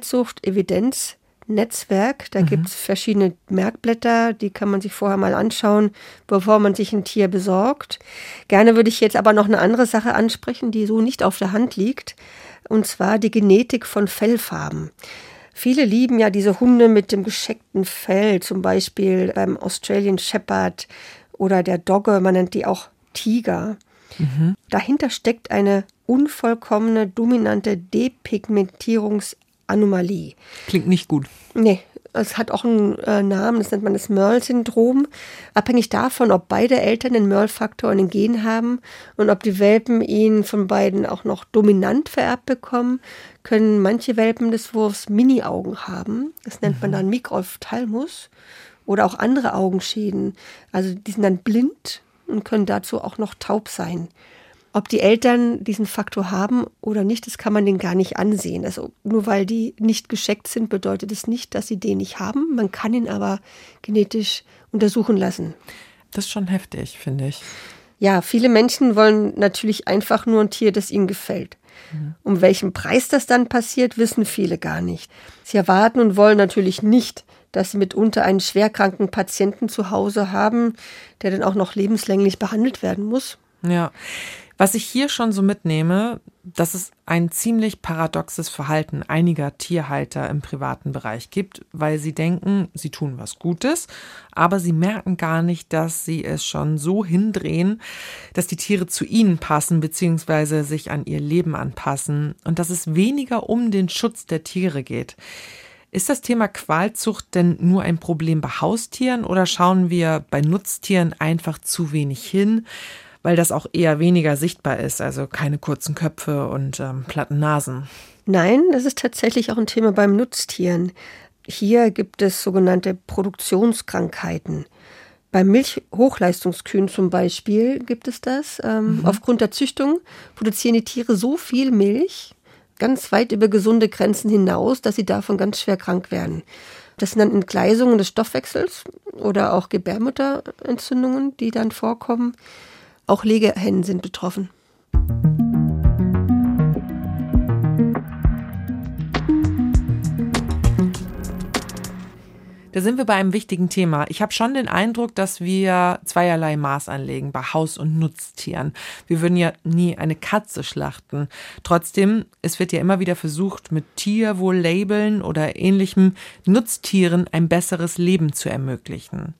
Qualzucht-Evidenz-Netzwerk. Da mhm. gibt es verschiedene Merkblätter, die kann man sich vorher mal anschauen, bevor man sich ein Tier besorgt. Gerne würde ich jetzt aber noch eine andere Sache ansprechen, die so nicht auf der Hand liegt. Und zwar die Genetik von Fellfarben. Viele lieben ja diese Hunde mit dem gescheckten Fell, zum Beispiel beim Australian Shepherd oder der Dogge, man nennt die auch Tiger. Mhm. Dahinter steckt eine unvollkommene, dominante Depigmentierungsanomalie. Klingt nicht gut. Nee. Es hat auch einen äh, Namen, das nennt man das Merle-Syndrom. Abhängig davon, ob beide Eltern den Merle-Faktor in den Gen haben und ob die Welpen ihn von beiden auch noch dominant vererbt bekommen, können manche Welpen des Wurfs Mini-Augen haben. Das nennt man dann Mikrophthalmus oder auch andere Augenschäden. Also die sind dann blind und können dazu auch noch taub sein. Ob die Eltern diesen Faktor haben oder nicht, das kann man denen gar nicht ansehen. Also nur weil die nicht gescheckt sind, bedeutet es nicht, dass sie den nicht haben. Man kann ihn aber genetisch untersuchen lassen. Das ist schon heftig, finde ich. Ja, viele Menschen wollen natürlich einfach nur ein Tier, das ihnen gefällt. Mhm. Um welchen Preis das dann passiert, wissen viele gar nicht. Sie erwarten und wollen natürlich nicht, dass sie mitunter einen schwerkranken Patienten zu Hause haben, der dann auch noch lebenslänglich behandelt werden muss. Ja, was ich hier schon so mitnehme, dass es ein ziemlich paradoxes Verhalten einiger Tierhalter im privaten Bereich gibt, weil sie denken, sie tun was Gutes, aber sie merken gar nicht, dass sie es schon so hindrehen, dass die Tiere zu ihnen passen bzw. sich an ihr Leben anpassen und dass es weniger um den Schutz der Tiere geht. Ist das Thema Qualzucht denn nur ein Problem bei Haustieren oder schauen wir bei Nutztieren einfach zu wenig hin, weil das auch eher weniger sichtbar ist, also keine kurzen Köpfe und ähm, platten Nasen? Nein, das ist tatsächlich auch ein Thema beim Nutztieren. Hier gibt es sogenannte Produktionskrankheiten. Bei Milchhochleistungskühen zum Beispiel gibt es das. Ähm, mhm. Aufgrund der Züchtung produzieren die Tiere so viel Milch, ganz weit über gesunde Grenzen hinaus, dass sie davon ganz schwer krank werden. Das sind dann Entgleisungen des Stoffwechsels oder auch Gebärmutterentzündungen, die dann vorkommen. Auch Legehennen sind betroffen. Da sind wir bei einem wichtigen Thema. Ich habe schon den Eindruck, dass wir zweierlei Maß anlegen bei Haus- und Nutztieren. Wir würden ja nie eine Katze schlachten. Trotzdem, es wird ja immer wieder versucht, mit Tierwohl-Labeln oder ähnlichem Nutztieren ein besseres Leben zu ermöglichen.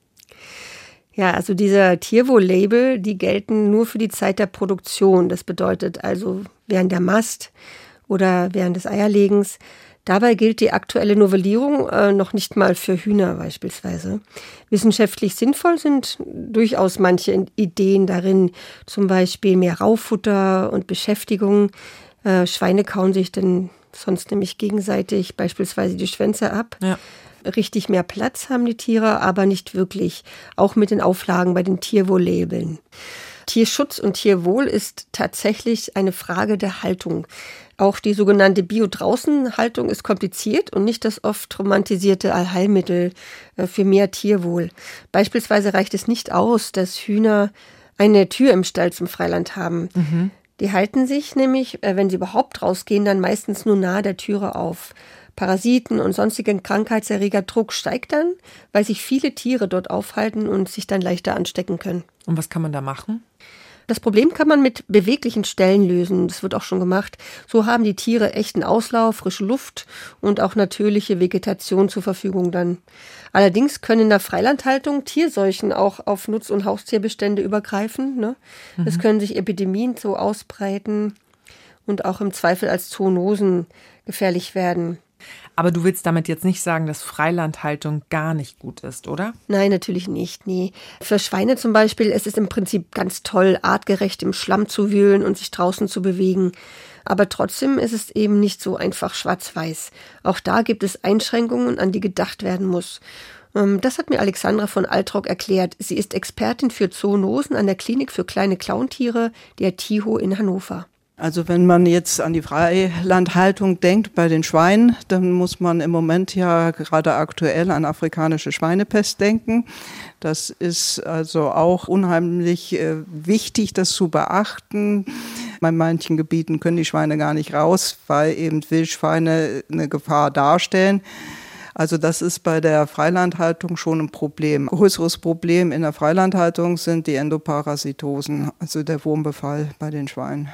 Ja, also diese Tierwohl-Label, die gelten nur für die Zeit der Produktion. Das bedeutet also während der Mast oder während des Eierlegens. Dabei gilt die aktuelle Novellierung äh, noch nicht mal für Hühner beispielsweise. Wissenschaftlich sinnvoll sind durchaus manche Ideen darin, zum Beispiel mehr Raufutter und Beschäftigung. Äh, Schweine kauen sich dann sonst nämlich gegenseitig beispielsweise die Schwänze ab. Ja. Richtig mehr Platz haben die Tiere, aber nicht wirklich, auch mit den Auflagen bei den Tierwohl-Labeln. Tierschutz und Tierwohl ist tatsächlich eine Frage der Haltung. Auch die sogenannte Bio-Draußen-Haltung ist kompliziert und nicht das oft romantisierte Allheilmittel für mehr Tierwohl. Beispielsweise reicht es nicht aus, dass Hühner eine Tür im Stall zum Freiland haben. Mhm. Die halten sich nämlich, wenn sie überhaupt rausgehen, dann meistens nur nahe der Türe auf. Parasiten und sonstigen Krankheitserregerdruck steigt dann, weil sich viele Tiere dort aufhalten und sich dann leichter anstecken können. Und was kann man da machen? Das Problem kann man mit beweglichen Ställen lösen. Das wird auch schon gemacht. So haben die Tiere echten Auslauf, frische Luft und auch natürliche Vegetation zur Verfügung dann. Allerdings können in der Freilandhaltung Tierseuchen auch auf Nutz- und Haustierbestände übergreifen. Ne? Mhm. Es können sich Epidemien so ausbreiten und auch im Zweifel als Zoonosen gefährlich werden. Aber du willst damit jetzt nicht sagen, dass Freilandhaltung gar nicht gut ist, oder? Nein, natürlich nicht, nee. Für Schweine zum Beispiel ist es im Prinzip ganz toll, artgerecht im Schlamm zu wühlen und sich draußen zu bewegen. Aber trotzdem ist es eben nicht so einfach schwarz-weiß. Auch da gibt es Einschränkungen, an die gedacht werden muss. Das hat mir Alexandra von Altrock erklärt. Sie ist Expertin für Zoonosen an der Klinik für kleine Klauntiere der TIHO in Hannover. Also wenn man jetzt an die Freilandhaltung denkt bei den Schweinen, dann muss man im Moment ja gerade aktuell an afrikanische Schweinepest denken. Das ist also auch unheimlich äh, wichtig, das zu beachten. In manchen Gebieten können die Schweine gar nicht raus, weil eben Wildschweine eine Gefahr darstellen. Also das ist bei der Freilandhaltung schon ein Problem. Ein größeres Problem in der Freilandhaltung sind die Endoparasitosen, also der Wurmbefall bei den Schweinen.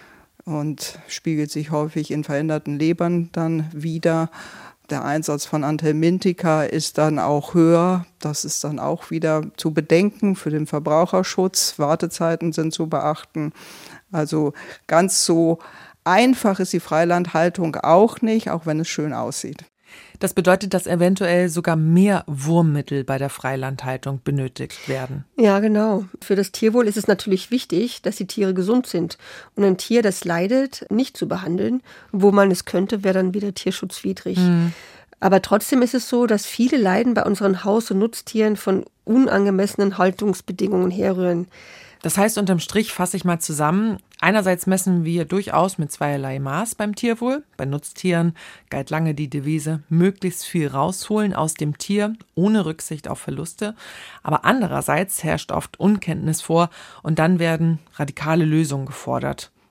Und spiegelt sich häufig in veränderten Lebern dann wieder. Der Einsatz von Anthelmintika ist dann auch höher. Das ist dann auch wieder zu bedenken für den Verbraucherschutz. Wartezeiten sind zu beachten. Also ganz so einfach ist die Freilandhaltung auch nicht, auch wenn es schön aussieht. Das bedeutet, dass eventuell sogar mehr Wurmmittel bei der Freilandhaltung benötigt werden. Ja, genau. Für das Tierwohl ist es natürlich wichtig, dass die Tiere gesund sind. Und ein Tier, das leidet, nicht zu behandeln. Wo man es könnte, wäre dann wieder tierschutzwidrig. Mhm. Aber trotzdem ist es so, dass viele Leiden bei unseren Haus- und Nutztieren von unangemessenen Haltungsbedingungen herrühren. Das heißt, unterm Strich fasse ich mal zusammen. Einerseits messen wir durchaus mit zweierlei Maß beim Tierwohl. Bei Nutztieren galt lange die Devise, möglichst viel rausholen aus dem Tier, ohne Rücksicht auf Verluste. Aber andererseits herrscht oft Unkenntnis vor und dann werden radikale Lösungen gefordert.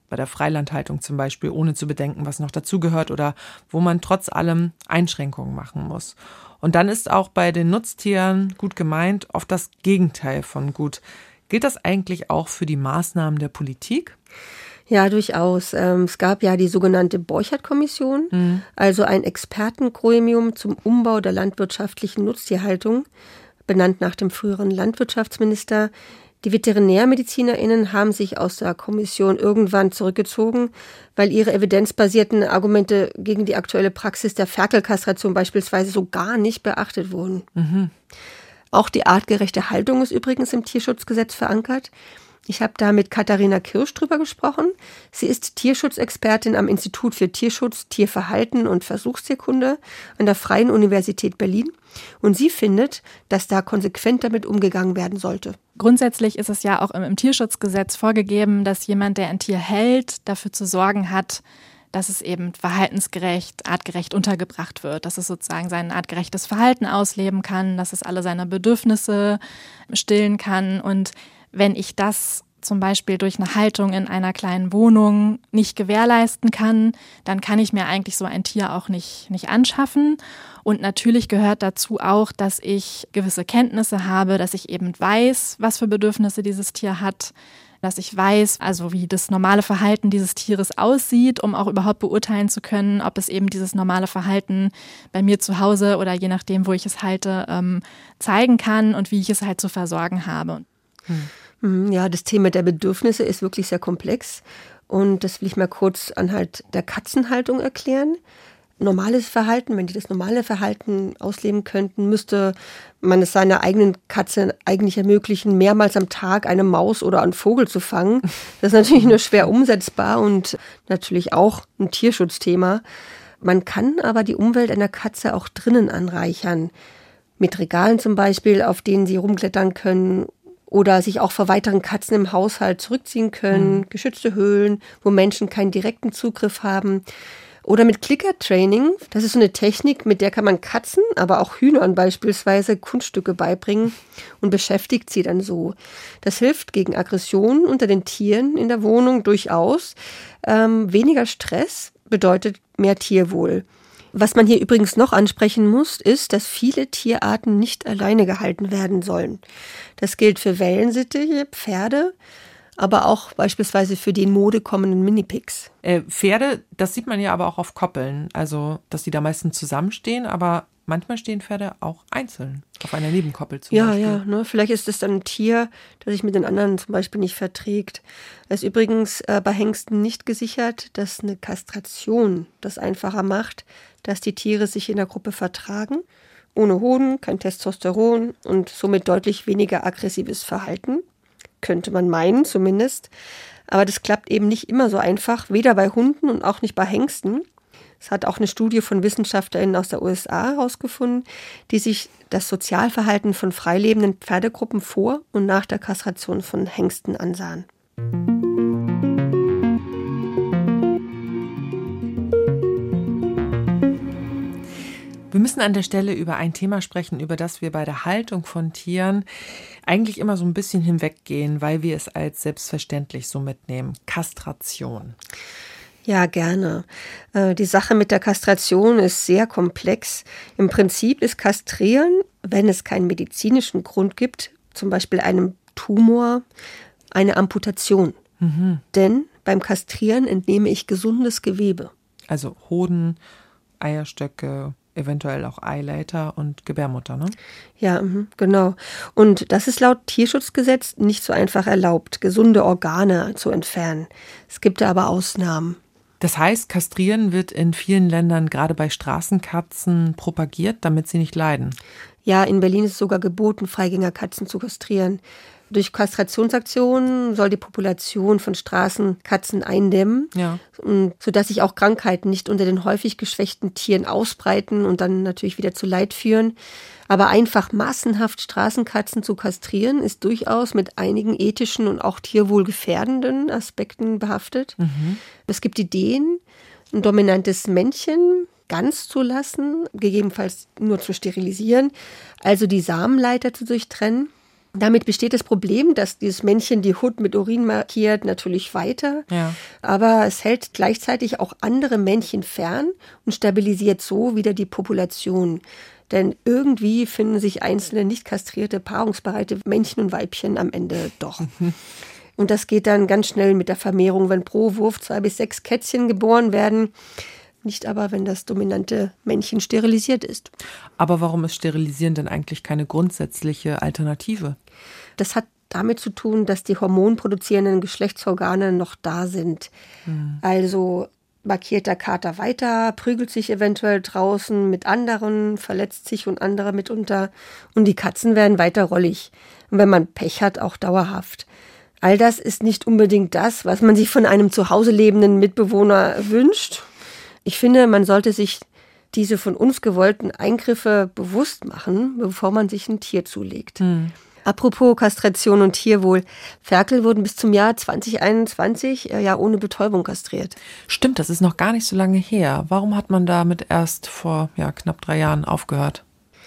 bei der Freilandhaltung zum Beispiel, ohne zu bedenken, was noch dazugehört oder wo man trotz allem Einschränkungen machen muss. Und dann ist auch bei den Nutztieren gut gemeint oft das Gegenteil von gut. Gilt das eigentlich auch für die Maßnahmen der Politik? Ja, durchaus. Es gab ja die sogenannte Borchert-Kommission, mhm. also ein Expertengremium zum Umbau der landwirtschaftlichen Nutztierhaltung, benannt nach dem früheren Landwirtschaftsminister. Die VeterinärmedizinerInnen haben sich aus der Kommission irgendwann zurückgezogen, weil ihre evidenzbasierten Argumente gegen die aktuelle Praxis der Ferkelkastration beispielsweise so gar nicht beachtet wurden. Mhm. Auch die artgerechte Haltung ist übrigens im Tierschutzgesetz verankert. Ich habe da mit Katharina Kirsch drüber gesprochen. Sie ist Tierschutzexpertin am Institut für Tierschutz, Tierverhalten und Versuchstierkunde an der Freien Universität Berlin. Und sie findet, dass da konsequent damit umgegangen werden sollte. Grundsätzlich ist es ja auch im Tierschutzgesetz vorgegeben, dass jemand, der ein Tier hält, dafür zu sorgen hat, dass es eben verhaltensgerecht, artgerecht untergebracht wird, dass es sozusagen sein artgerechtes Verhalten ausleben kann, dass es alle seine Bedürfnisse stillen kann. Und wenn ich das zum Beispiel durch eine Haltung in einer kleinen Wohnung nicht gewährleisten kann, dann kann ich mir eigentlich so ein Tier auch nicht, nicht anschaffen. Und natürlich gehört dazu auch, dass ich gewisse Kenntnisse habe, dass ich eben weiß, was für Bedürfnisse dieses Tier hat, dass ich weiß, also wie das normale Verhalten dieses Tieres aussieht, um auch überhaupt beurteilen zu können, ob es eben dieses normale Verhalten bei mir zu Hause oder je nachdem, wo ich es halte, ähm, zeigen kann und wie ich es halt zu versorgen habe. Hm. Ja, das Thema der Bedürfnisse ist wirklich sehr komplex und das will ich mal kurz anhand der Katzenhaltung erklären. Normales Verhalten, wenn die das normale Verhalten ausleben könnten, müsste man es seiner eigenen Katze eigentlich ermöglichen, mehrmals am Tag eine Maus oder einen Vogel zu fangen. Das ist natürlich nur schwer umsetzbar und natürlich auch ein Tierschutzthema. Man kann aber die Umwelt einer Katze auch drinnen anreichern. Mit Regalen zum Beispiel, auf denen sie rumklettern können oder sich auch vor weiteren Katzen im Haushalt zurückziehen können. Mhm. Geschützte Höhlen, wo Menschen keinen direkten Zugriff haben. Oder mit Clicker-Training, das ist so eine Technik, mit der kann man Katzen, aber auch Hühnern beispielsweise Kunststücke beibringen und beschäftigt sie dann so. Das hilft gegen Aggressionen unter den Tieren in der Wohnung durchaus. Ähm, weniger Stress bedeutet mehr Tierwohl. Was man hier übrigens noch ansprechen muss, ist, dass viele Tierarten nicht alleine gehalten werden sollen. Das gilt für Wellensittiche, Pferde, aber auch beispielsweise für die in Mode kommenden Minipigs. Äh, Pferde, das sieht man ja aber auch auf Koppeln, also dass die da meistens zusammenstehen, aber manchmal stehen Pferde auch einzeln auf einer Nebenkoppel zum ja, Beispiel. Ja, ne, vielleicht ist es dann ein Tier, das sich mit den anderen zum Beispiel nicht verträgt. Es ist übrigens äh, bei Hengsten nicht gesichert, dass eine Kastration das einfacher macht, dass die Tiere sich in der Gruppe vertragen. Ohne Hoden, kein Testosteron und somit deutlich weniger aggressives Verhalten. Könnte man meinen zumindest. Aber das klappt eben nicht immer so einfach, weder bei Hunden und auch nicht bei Hengsten. Es hat auch eine Studie von WissenschaftlerInnen aus der U S A herausgefunden, die sich das Sozialverhalten von freilebenden Pferdegruppen vor und nach der Kastration von Hengsten ansahen. Wir müssen an der Stelle über ein Thema sprechen, über das wir bei der Haltung von Tieren eigentlich immer so ein bisschen hinweggehen, weil wir es als selbstverständlich so mitnehmen. Kastration. Ja, gerne. Die Sache mit der Kastration ist sehr komplex. Im Prinzip ist Kastrieren, wenn es keinen medizinischen Grund gibt, zum Beispiel einem Tumor, eine Amputation. Mhm. Denn beim Kastrieren entnehme ich gesundes Gewebe. Also Hoden, Eierstöcke, eventuell auch Eileiter und Gebärmutter, ne? Ja, genau. Und das ist laut Tierschutzgesetz nicht so einfach erlaubt, gesunde Organe zu entfernen. Es gibt da aber Ausnahmen. Das heißt, Kastrieren wird in vielen Ländern gerade bei Straßenkatzen propagiert, damit sie nicht leiden. Ja, in Berlin ist es sogar geboten, Freigängerkatzen zu kastrieren. Durch Kastrationsaktionen soll die Population von Straßenkatzen eindämmen, ja. sodass sich auch Krankheiten nicht unter den häufig geschwächten Tieren ausbreiten und dann natürlich wieder zu Leid führen. Aber einfach massenhaft Straßenkatzen zu kastrieren, ist durchaus mit einigen ethischen und auch tierwohlgefährdenden Aspekten behaftet. Mhm. Es gibt Ideen, ein dominantes Männchen ganz zu lassen, gegebenenfalls nur zu sterilisieren, also die Samenleiter zu durchtrennen. Damit besteht das Problem, dass dieses Männchen die Hut mit Urin markiert, natürlich weiter. Ja. Aber es hält gleichzeitig auch andere Männchen fern und stabilisiert so wieder die Population. Denn irgendwie finden sich einzelne nicht kastrierte, paarungsbereite Männchen und Weibchen am Ende doch. Und das geht dann ganz schnell mit der Vermehrung, wenn pro Wurf zwei bis sechs Kätzchen geboren werden. Nicht aber, wenn das dominante Männchen sterilisiert ist. Aber warum ist Sterilisieren denn eigentlich keine grundsätzliche Alternative? Das hat damit zu tun, dass die hormonproduzierenden Geschlechtsorgane noch da sind. Hm. Also markiert der Kater weiter, prügelt sich eventuell draußen mit anderen, verletzt sich und andere mitunter. Und die Katzen werden weiter rollig. Und wenn man Pech hat, auch dauerhaft. All das ist nicht unbedingt das, was man sich von einem zu Hause lebenden Mitbewohner wünscht. Ich finde, man sollte sich diese von uns gewollten Eingriffe bewusst machen, bevor man sich ein Tier zulegt. Hm. Apropos Kastration und Tierwohl. Ferkel wurden bis zum Jahr zwanzig einundzwanzig äh, ja ohne Betäubung kastriert. Stimmt, das ist noch gar nicht so lange her. Warum hat man damit erst vor ja, knapp drei Jahren aufgehört?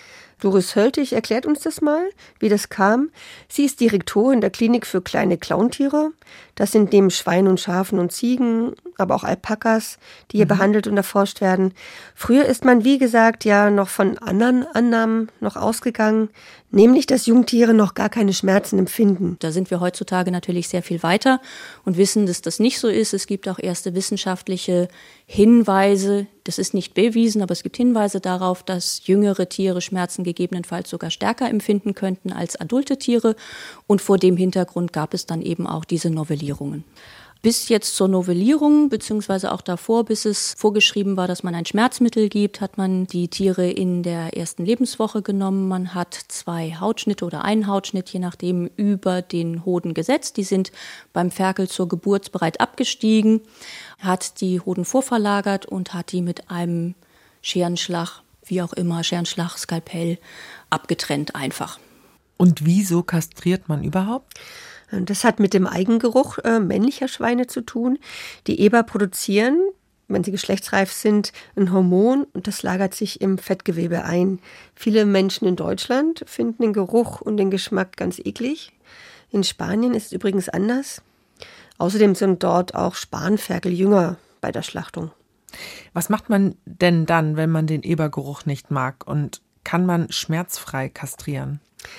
Doris Höltig erklärt uns das mal, wie das kam. Sie ist Direktorin der Klinik für kleine Klauntiere. Das sind neben Schweinen und Schafen und Ziegen, aber auch Alpakas, die hier mhm. behandelt und erforscht werden. Früher ist man, wie gesagt, ja noch von anderen Annahmen noch ausgegangen, nämlich, dass Jungtiere noch gar keine Schmerzen empfinden. Da sind wir heutzutage natürlich sehr viel weiter und wissen, dass das nicht so ist. Es gibt auch erste wissenschaftliche Hinweise, das ist nicht bewiesen, aber es gibt Hinweise darauf, dass jüngere Tiere Schmerzen gegebenenfalls sogar stärker empfinden könnten als adulte Tiere. Und vor dem Hintergrund gab es dann eben auch diese Novellierungen. Bis jetzt zur Novellierung, beziehungsweise auch davor, bis es vorgeschrieben war, dass man ein Schmerzmittel gibt, hat man die Tiere in der ersten Lebenswoche genommen. Man hat zwei Hautschnitte oder einen Hautschnitt, je nachdem, über den Hoden gesetzt. Die sind beim Ferkel zur Geburt bereit abgestiegen, hat die Hoden vorverlagert und hat die mit einem Scherenschlag, wie auch immer, Scherenschlag, Skalpell, abgetrennt einfach. Und wieso kastriert man überhaupt? Das hat mit dem Eigengeruch äh, männlicher Schweine zu tun. Die Eber produzieren, wenn sie geschlechtsreif sind, ein Hormon und das lagert sich im Fettgewebe ein. Viele Menschen in Deutschland finden den Geruch und den Geschmack ganz eklig. In Spanien ist es übrigens anders. Außerdem sind dort auch Spanferkel jünger bei der Schlachtung. Was macht man denn dann, wenn man den Ebergeruch nicht mag? Und kann man schmerzfrei kastrieren?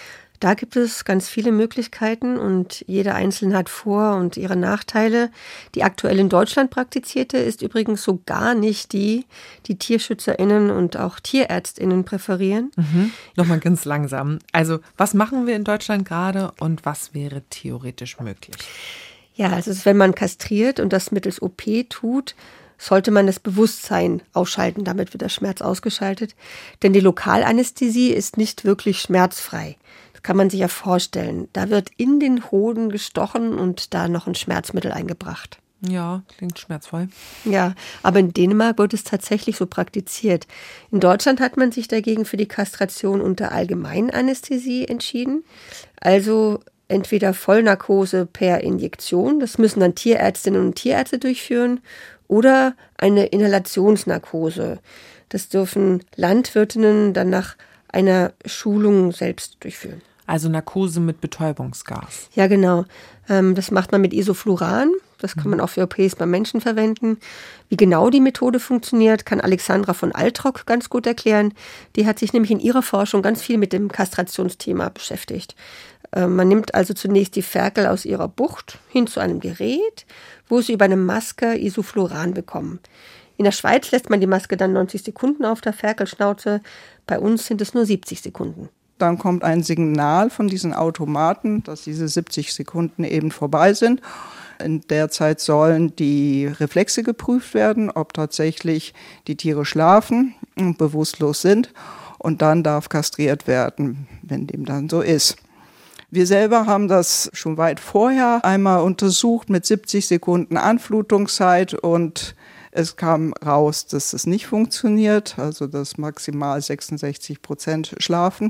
Da gibt es ganz viele Möglichkeiten und jede einzelne hat Vor- und ihre Nachteile. Die aktuell in Deutschland praktizierte ist übrigens so gar nicht die, die TierschützerInnen und auch TierärztInnen präferieren. Mhm. Nochmal ganz langsam. Also, was machen wir in Deutschland gerade und was wäre theoretisch möglich? Ja, also wenn man kastriert und das mittels O P tut, sollte man das Bewusstsein ausschalten, damit wird der Schmerz ausgeschaltet. Denn die Lokalanästhesie ist nicht wirklich schmerzfrei. Kann man sich ja vorstellen. Da wird in den Hoden gestochen und da noch ein Schmerzmittel eingebracht. Ja, klingt schmerzvoll. Ja, aber in Dänemark wird es tatsächlich so praktiziert. In Deutschland hat man sich dagegen für die Kastration unter Allgemeinanästhesie entschieden. Also entweder Vollnarkose per Injektion, das müssen dann Tierärztinnen und Tierärzte durchführen, oder eine Inhalationsnarkose. Das dürfen Landwirtinnen dann nach einer Schulung selbst durchführen. Also Narkose mit Betäubungsgas. Ja, genau. Ähm, das macht man mit Isofluran. Das kann man auch für O Ps beim Menschen verwenden. Wie genau die Methode funktioniert, kann Alexandra von Altrock ganz gut erklären. Die hat sich nämlich in ihrer Forschung ganz viel mit dem Kastrationsthema beschäftigt. Ähm, man nimmt also zunächst die Ferkel aus ihrer Bucht hin zu einem Gerät, wo sie über eine Maske Isofluran bekommen. In der Schweiz lässt man die Maske dann neunzig Sekunden auf der Ferkelschnauze. Bei uns sind es nur siebzig Sekunden. Dann kommt ein Signal von diesen Automaten, dass diese siebzig Sekunden eben vorbei sind. In der Zeit sollen die Reflexe geprüft werden, ob tatsächlich die Tiere schlafen und bewusstlos sind. Und dann darf kastriert werden, wenn dem dann so ist. Wir selber haben das schon weit vorher einmal untersucht mit siebzig Sekunden Anflutungszeit und es kam raus, dass es nicht funktioniert, also dass maximal sechsundsechzig Prozent schlafen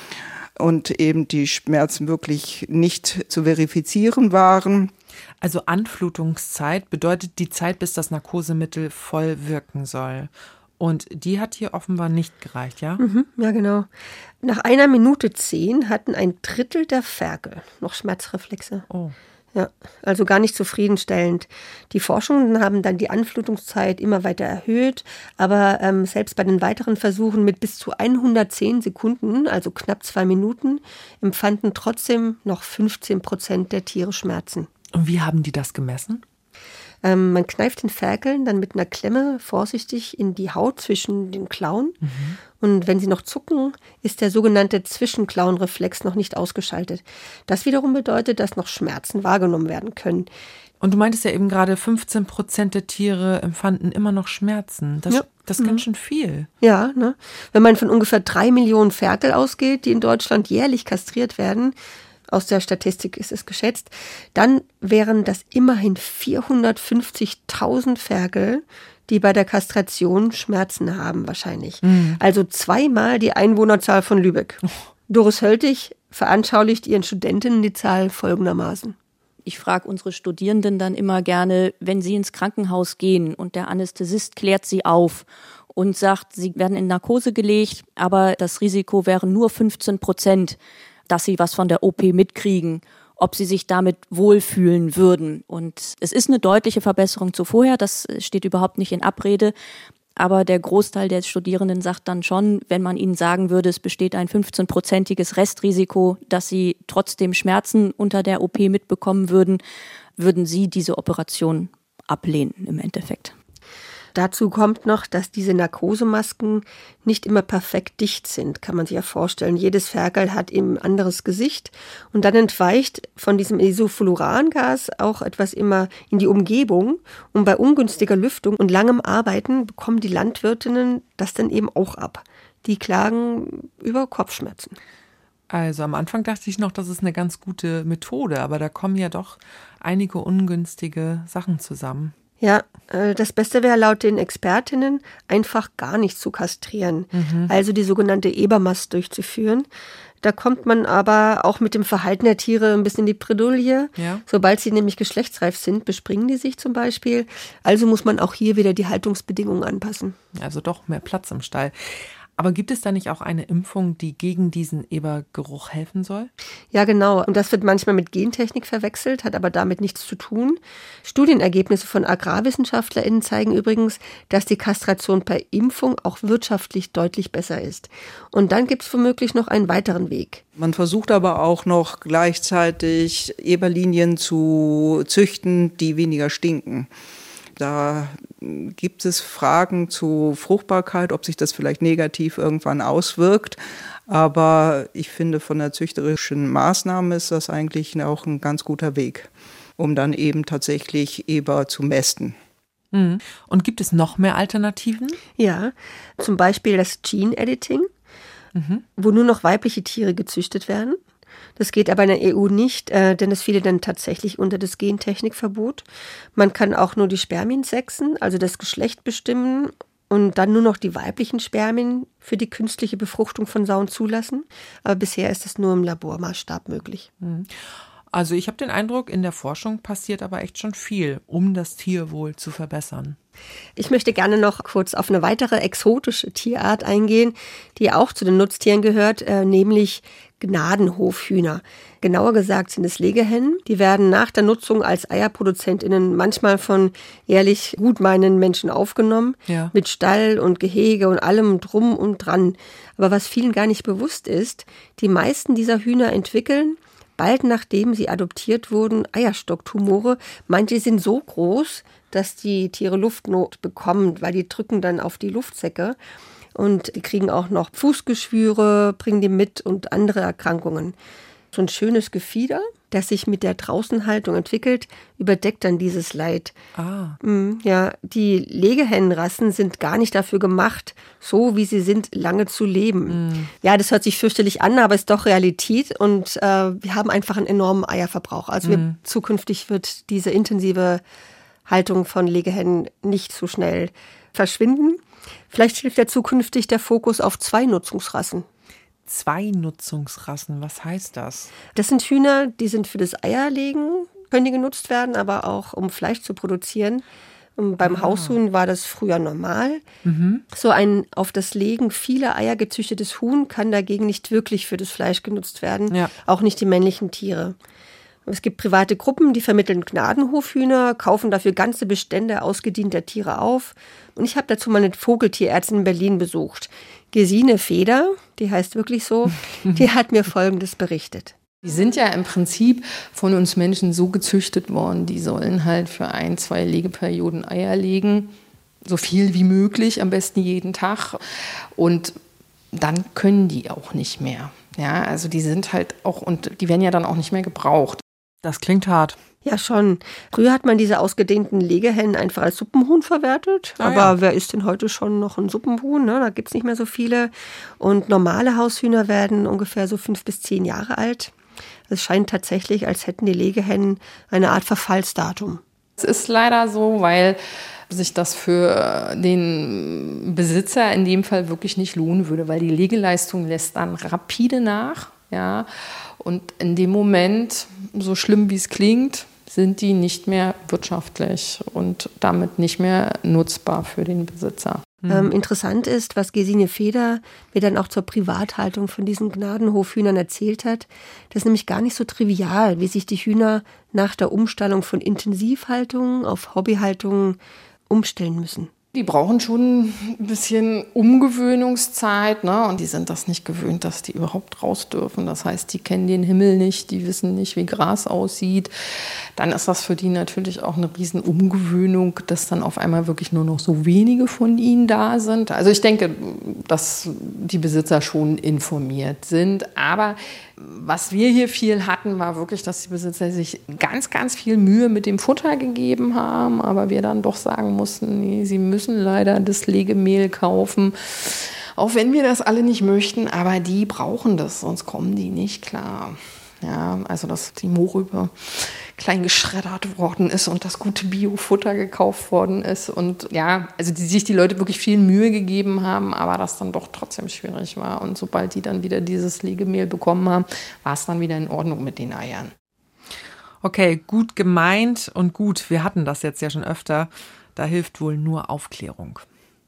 und eben die Schmerzen wirklich nicht zu verifizieren waren. Also Anflutungszeit bedeutet die Zeit, bis das Narkosemittel voll wirken soll. Und die hat hier offenbar nicht gereicht, ja? Mhm, ja, genau. Nach einer Minute zehn hatten ein Drittel der Ferkel noch Schmerzreflexe. Oh. Ja, also gar nicht zufriedenstellend. Die Forschungen haben dann die Anflutungszeit immer weiter erhöht, aber ähm, selbst bei den weiteren Versuchen mit bis zu hundertzehn Sekunden, also knapp zwei Minuten, empfanden trotzdem noch fünfzehn Prozent der Tiere Schmerzen. Und wie haben die das gemessen? Ähm, man kneift den Ferkeln dann mit einer Klemme vorsichtig in die Haut zwischen den Klauen. Mhm. Und wenn sie noch zucken, ist der sogenannte Zwischenklauenreflex noch nicht ausgeschaltet. Das wiederum bedeutet, dass noch Schmerzen wahrgenommen werden können. Und du meintest ja eben gerade, fünfzehn Prozent der Tiere empfanden immer noch Schmerzen. Das, ja. das ist mhm. ganz schön viel. Ja, ne? Wenn man von ungefähr drei Millionen Ferkel ausgeht, die in Deutschland jährlich kastriert werden, aus der Statistik ist es geschätzt, dann wären das immerhin vierhundertfünfzigtausend Ferkel, die bei der Kastration Schmerzen haben wahrscheinlich. Mhm. Also zweimal die Einwohnerzahl von Lübeck. Oh. Doris Höltig veranschaulicht ihren Studentinnen die Zahl folgendermaßen. Ich frage unsere Studierenden dann immer gerne, wenn sie ins Krankenhaus gehen und der Anästhesist klärt sie auf und sagt, sie werden in Narkose gelegt, aber das Risiko wäre nur fünfzehn Prozent, dass sie was von der O P mitkriegen, ob sie sich damit wohlfühlen würden. Und es ist eine deutliche Verbesserung zu vorher, das steht überhaupt nicht in Abrede. Aber der Großteil der Studierenden sagt dann schon, wenn man ihnen sagen würde, es besteht ein fünfzehn-prozentiges Restrisiko, dass sie trotzdem Schmerzen unter der O P mitbekommen würden, würden sie diese Operation ablehnen im Endeffekt. Dazu kommt noch, dass diese Narkosemasken nicht immer perfekt dicht sind, kann man sich ja vorstellen. Jedes Ferkel hat eben ein anderes Gesicht und dann entweicht von diesem Isofluorangas auch etwas immer in die Umgebung und bei ungünstiger Lüftung und langem Arbeiten bekommen die Landwirtinnen das dann eben auch ab. Die klagen über Kopfschmerzen. Also am Anfang dachte ich noch, das ist eine ganz gute Methode, aber da kommen ja doch einige ungünstige Sachen zusammen. Ja, das Beste wäre laut den Expertinnen, einfach gar nicht zu kastrieren, mhm. also die sogenannte Ebermast durchzuführen. Da kommt man aber auch mit dem Verhalten der Tiere ein bisschen in die Bredouille. Ja. Sobald sie nämlich geschlechtsreif sind, bespringen die sich zum Beispiel. Also muss man auch hier wieder die Haltungsbedingungen anpassen. Also doch mehr Platz im Stall. Aber gibt es da nicht auch eine Impfung, die gegen diesen Ebergeruch helfen soll? Ja, genau. Und das wird manchmal mit Gentechnik verwechselt, hat aber damit nichts zu tun. Studienergebnisse von AgrarwissenschaftlerInnen zeigen übrigens, dass die Kastration per Impfung auch wirtschaftlich deutlich besser ist. Und dann gibt es womöglich noch einen weiteren Weg. Man versucht aber auch noch gleichzeitig Eberlinien zu züchten, die weniger stinken. Da gibt es Fragen zu Fruchtbarkeit, ob sich das vielleicht negativ irgendwann auswirkt. Aber ich finde, von der züchterischen Maßnahme ist das eigentlich auch ein ganz guter Weg, um dann eben tatsächlich Eber zu mästen. Und gibt es noch mehr Alternativen? Ja, zum Beispiel das Gene Editing, mhm. wo nur noch weibliche Tiere gezüchtet werden. Das geht aber in der E U nicht, äh, denn es fiele dann tatsächlich unter das Gentechnikverbot. Man kann auch nur die Spermien sexen, also das Geschlecht bestimmen und dann nur noch die weiblichen Spermien für die künstliche Befruchtung von Sauen zulassen. Aber bisher ist es nur im Labormaßstab möglich. Also ich habe den Eindruck, in der Forschung passiert aber echt schon viel, um das Tierwohl zu verbessern. Ich möchte gerne noch kurz auf eine weitere exotische Tierart eingehen, die auch zu den Nutztieren gehört, äh, nämlich Gnadenhofhühner. Genauer gesagt sind es Legehennen. Die werden nach der Nutzung als EierproduzentInnen manchmal von ehrlich gutmeinenden Menschen aufgenommen, ja. mit Stall und Gehege und allem drum und dran. Aber was vielen gar nicht bewusst ist, die meisten dieser Hühner entwickeln, bald nachdem sie adoptiert wurden, Eierstocktumore. Manche sind so groß, dass die Tiere Luftnot bekommen, weil die drücken dann auf die Luftsäcke. Und die kriegen auch noch Fußgeschwüre, bringen die mit und andere Erkrankungen. So ein schönes Gefieder, das sich mit der Draußenhaltung entwickelt, überdeckt dann dieses Leid. Ah. Ja, die Legehennenrassen sind gar nicht dafür gemacht, so wie sie sind, lange zu leben. Mm. Ja, das hört sich fürchterlich an, aber ist doch Realität und äh, wir haben einfach einen enormen Eierverbrauch. Also wir, mm. zukünftig wird diese intensive Haltung von Legehennen nicht so schnell verschwinden. Vielleicht hilft ja zukünftig der Fokus auf Zweinutzungsrassen. Zweinutzungsrassen, was heißt das? Das sind Hühner, die sind für das Eierlegen, können die genutzt werden, aber auch um Fleisch zu produzieren. Und beim Ah. Haushuhn war das früher normal. Mhm. So ein auf das Legen vieler Eier gezüchtetes Huhn kann dagegen nicht wirklich für das Fleisch genutzt werden, Ja. auch nicht die männlichen Tiere. Es gibt private Gruppen, die vermitteln Gnadenhofhühner, kaufen dafür ganze Bestände ausgedienter Tiere auf. Und ich habe dazu mal eine Vogeltierärztin in Berlin besucht. Gesine Feder, die heißt wirklich so, die hat mir Folgendes berichtet. Die sind ja im Prinzip von uns Menschen so gezüchtet worden, die sollen halt für ein, zwei Legeperioden Eier legen, so viel wie möglich, am besten jeden Tag. Und dann können die auch nicht mehr. Ja, also die sind halt auch, und die werden ja dann auch nicht mehr gebraucht. Das klingt hart. Ja, schon. Früher hat man diese ausgedehnten Legehennen einfach als Suppenhuhn verwertet. Ah, aber ja. wer isst denn heute schon noch ein Suppenhuhn? Ne? Da gibt es nicht mehr so viele. Und normale Haushühner werden ungefähr so fünf bis zehn Jahre alt. Es scheint tatsächlich, als hätten die Legehennen eine Art Verfallsdatum. Es ist leider so, weil sich das für den Besitzer in dem Fall wirklich nicht lohnen würde, weil die Legeleistung lässt dann rapide nach. Ja, und in dem Moment, so schlimm wie es klingt, sind die nicht mehr wirtschaftlich und damit nicht mehr nutzbar für den Besitzer. Mhm. Ähm, interessant ist, was Gesine Feder mir dann auch zur Privathaltung von diesen Gnadenhofhühnern erzählt hat. Das ist nämlich gar nicht so trivial, wie sich die Hühner nach der Umstellung von Intensivhaltung auf Hobbyhaltung umstellen müssen. Die brauchen schon ein bisschen Umgewöhnungszeit, ne? Und die sind das nicht gewöhnt, dass die überhaupt raus dürfen. Das heißt, die kennen den Himmel nicht, die wissen nicht, wie Gras aussieht. Dann ist das für die natürlich auch eine riesen Umgewöhnung, dass dann auf einmal wirklich nur noch so wenige von ihnen da sind. Also ich denke, dass die Besitzer schon informiert sind. Aber was wir hier viel hatten, war wirklich, dass die Besitzer sich ganz, ganz viel Mühe mit dem Futter gegeben haben. Aber wir dann doch sagen mussten, nee, sie müssen leider das Legemehl kaufen. Auch wenn wir das alle nicht möchten, aber die brauchen das, sonst kommen die nicht klar. Ja, also dass die Mohrrübe klein geschreddert worden ist und das gute Biofutter gekauft worden ist. Und ja, also die sich die Leute wirklich viel Mühe gegeben haben, aber das dann doch trotzdem schwierig war. Und sobald die dann wieder dieses Legemehl bekommen haben, war es dann wieder in Ordnung mit den Eiern. Okay, gut gemeint und gut. Wir hatten das jetzt ja schon öfter. Da hilft wohl nur Aufklärung.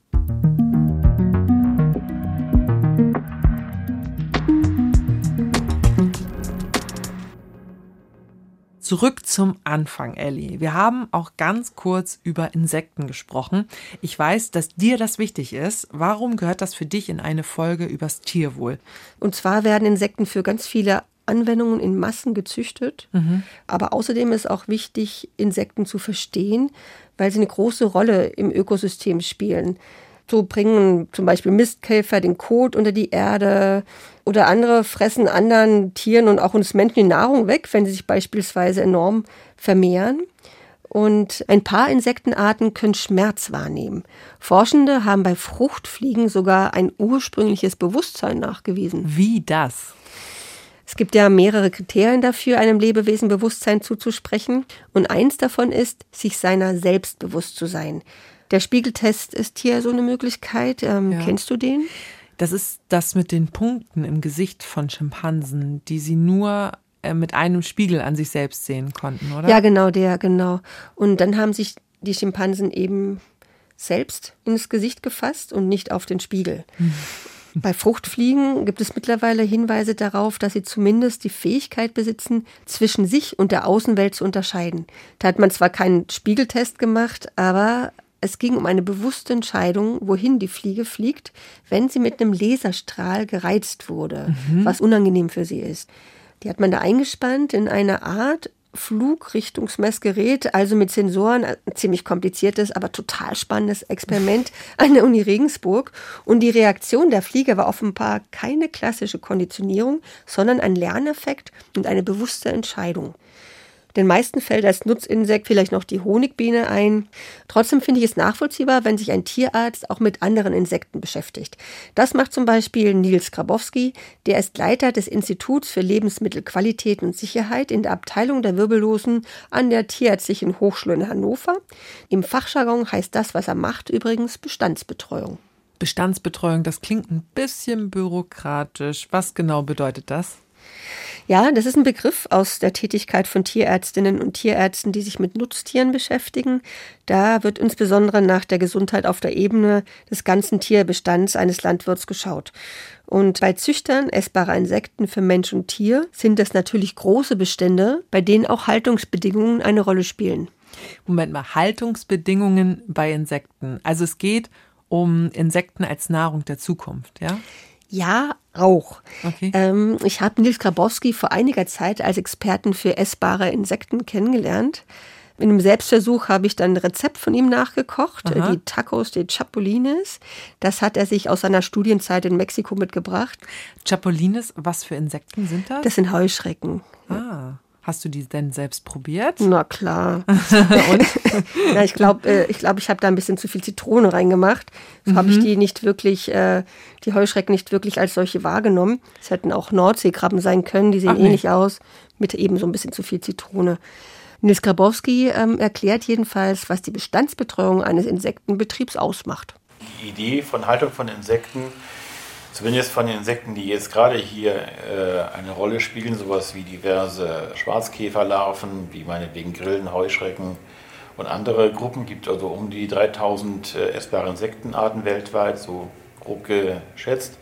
Zurück zum Anfang, Elli. Wir haben auch ganz kurz über Insekten gesprochen. Ich weiß, dass dir das wichtig ist. Warum gehört das für dich in eine Folge übers Tierwohl? Und zwar werden Insekten für ganz viele Anwendungen in Massen gezüchtet. Mhm. Aber außerdem ist auch wichtig, Insekten zu verstehen, weil sie eine große Rolle im Ökosystem spielen. So bringen zum Beispiel Mistkäfer den Kot unter die Erde oder andere fressen anderen Tieren und auch uns Menschen die Nahrung weg, wenn sie sich beispielsweise enorm vermehren. Und ein paar Insektenarten können Schmerz wahrnehmen. Forschende haben bei Fruchtfliegen sogar ein ursprüngliches Bewusstsein nachgewiesen. Wie das? Es gibt ja mehrere Kriterien dafür, einem Lebewesen Bewusstsein zuzusprechen. Und eins davon ist, sich seiner selbst bewusst zu sein. Der Spiegeltest ist hier so eine Möglichkeit. Ähm, ja. Kennst du den? Das ist das mit den Punkten im Gesicht von Schimpansen, die sie nur äh, mit einem Spiegel an sich selbst sehen konnten, oder? Ja, genau, der, genau. Und dann haben sich die Schimpansen eben selbst ins Gesicht gefasst und nicht auf den Spiegel. Hm. Bei Fruchtfliegen gibt es mittlerweile Hinweise darauf, dass sie zumindest die Fähigkeit besitzen, zwischen sich und der Außenwelt zu unterscheiden. Da hat man zwar keinen Spiegeltest gemacht, aber es ging um eine bewusste Entscheidung, wohin die Fliege fliegt, wenn sie mit einem Laserstrahl gereizt wurde, mhm. was unangenehm für sie ist. Die hat man da eingespannt in eine Art Flugrichtungsmessgerät, also mit Sensoren, ein ziemlich kompliziertes, aber total spannendes Experiment an der Uni Regensburg. Und die Reaktion der Fliege war offenbar keine klassische Konditionierung, sondern ein Lerneffekt und eine bewusste Entscheidung. Den meisten fällt als Nutzinsekt vielleicht noch die Honigbiene ein. Trotzdem finde ich es nachvollziehbar, wenn sich ein Tierarzt auch mit anderen Insekten beschäftigt. Das macht zum Beispiel Nils Grabowski, der ist Leiter des Instituts für Lebensmittelqualität und Sicherheit in der Abteilung der Wirbellosen an der Tierärztlichen Hochschule in Hannover. Im Fachjargon heißt das, was er macht, übrigens Bestandsbetreuung. Bestandsbetreuung, das klingt ein bisschen bürokratisch. Was genau bedeutet das? Ja, das ist ein Begriff aus der Tätigkeit von Tierärztinnen und Tierärzten, die sich mit Nutztieren beschäftigen. Da wird insbesondere nach der Gesundheit auf der Ebene des ganzen Tierbestands eines Landwirts geschaut. Und bei Züchtern essbarer Insekten für Mensch und Tier sind das natürlich große Bestände, bei denen auch Haltungsbedingungen eine Rolle spielen. Moment mal, Haltungsbedingungen bei Insekten. Also es geht um Insekten als Nahrung der Zukunft, ja? Ja, auch. Okay. Ähm, ich habe Nils Grabowski vor einiger Zeit als Experten für essbare Insekten kennengelernt. In einem Selbstversuch habe ich dann ein Rezept von ihm nachgekocht, Aha. die Tacos de Chapulines. Das hat er sich aus seiner Studienzeit in Mexiko mitgebracht. Chapulines, was für Insekten sind das? Das sind Heuschrecken. Ah, hast du die denn selbst probiert? Na klar. Und? Na, ich glaube, äh, ich, glaub, ich habe da ein bisschen zu viel Zitrone reingemacht. So mhm. habe ich die nicht wirklich, äh, die Heuschrecken nicht wirklich als solche wahrgenommen. Es hätten auch Nordseekrabben sein können, die sehen Ach, ähnlich nee. aus, mit eben so ein bisschen zu viel Zitrone. Nils Grabowski ähm, erklärt jedenfalls, was die Bestandsbetreuung eines Insektenbetriebs ausmacht. Die Idee von Haltung von Insekten, zumindest von den Insekten, die jetzt gerade hier äh, eine Rolle spielen, sowas wie diverse Schwarzkäferlarven, wie meinetwegen Grillen, Heuschrecken und andere Gruppen, gibt also um die dreitausend äh, essbare Insektenarten weltweit, so grob geschätzt,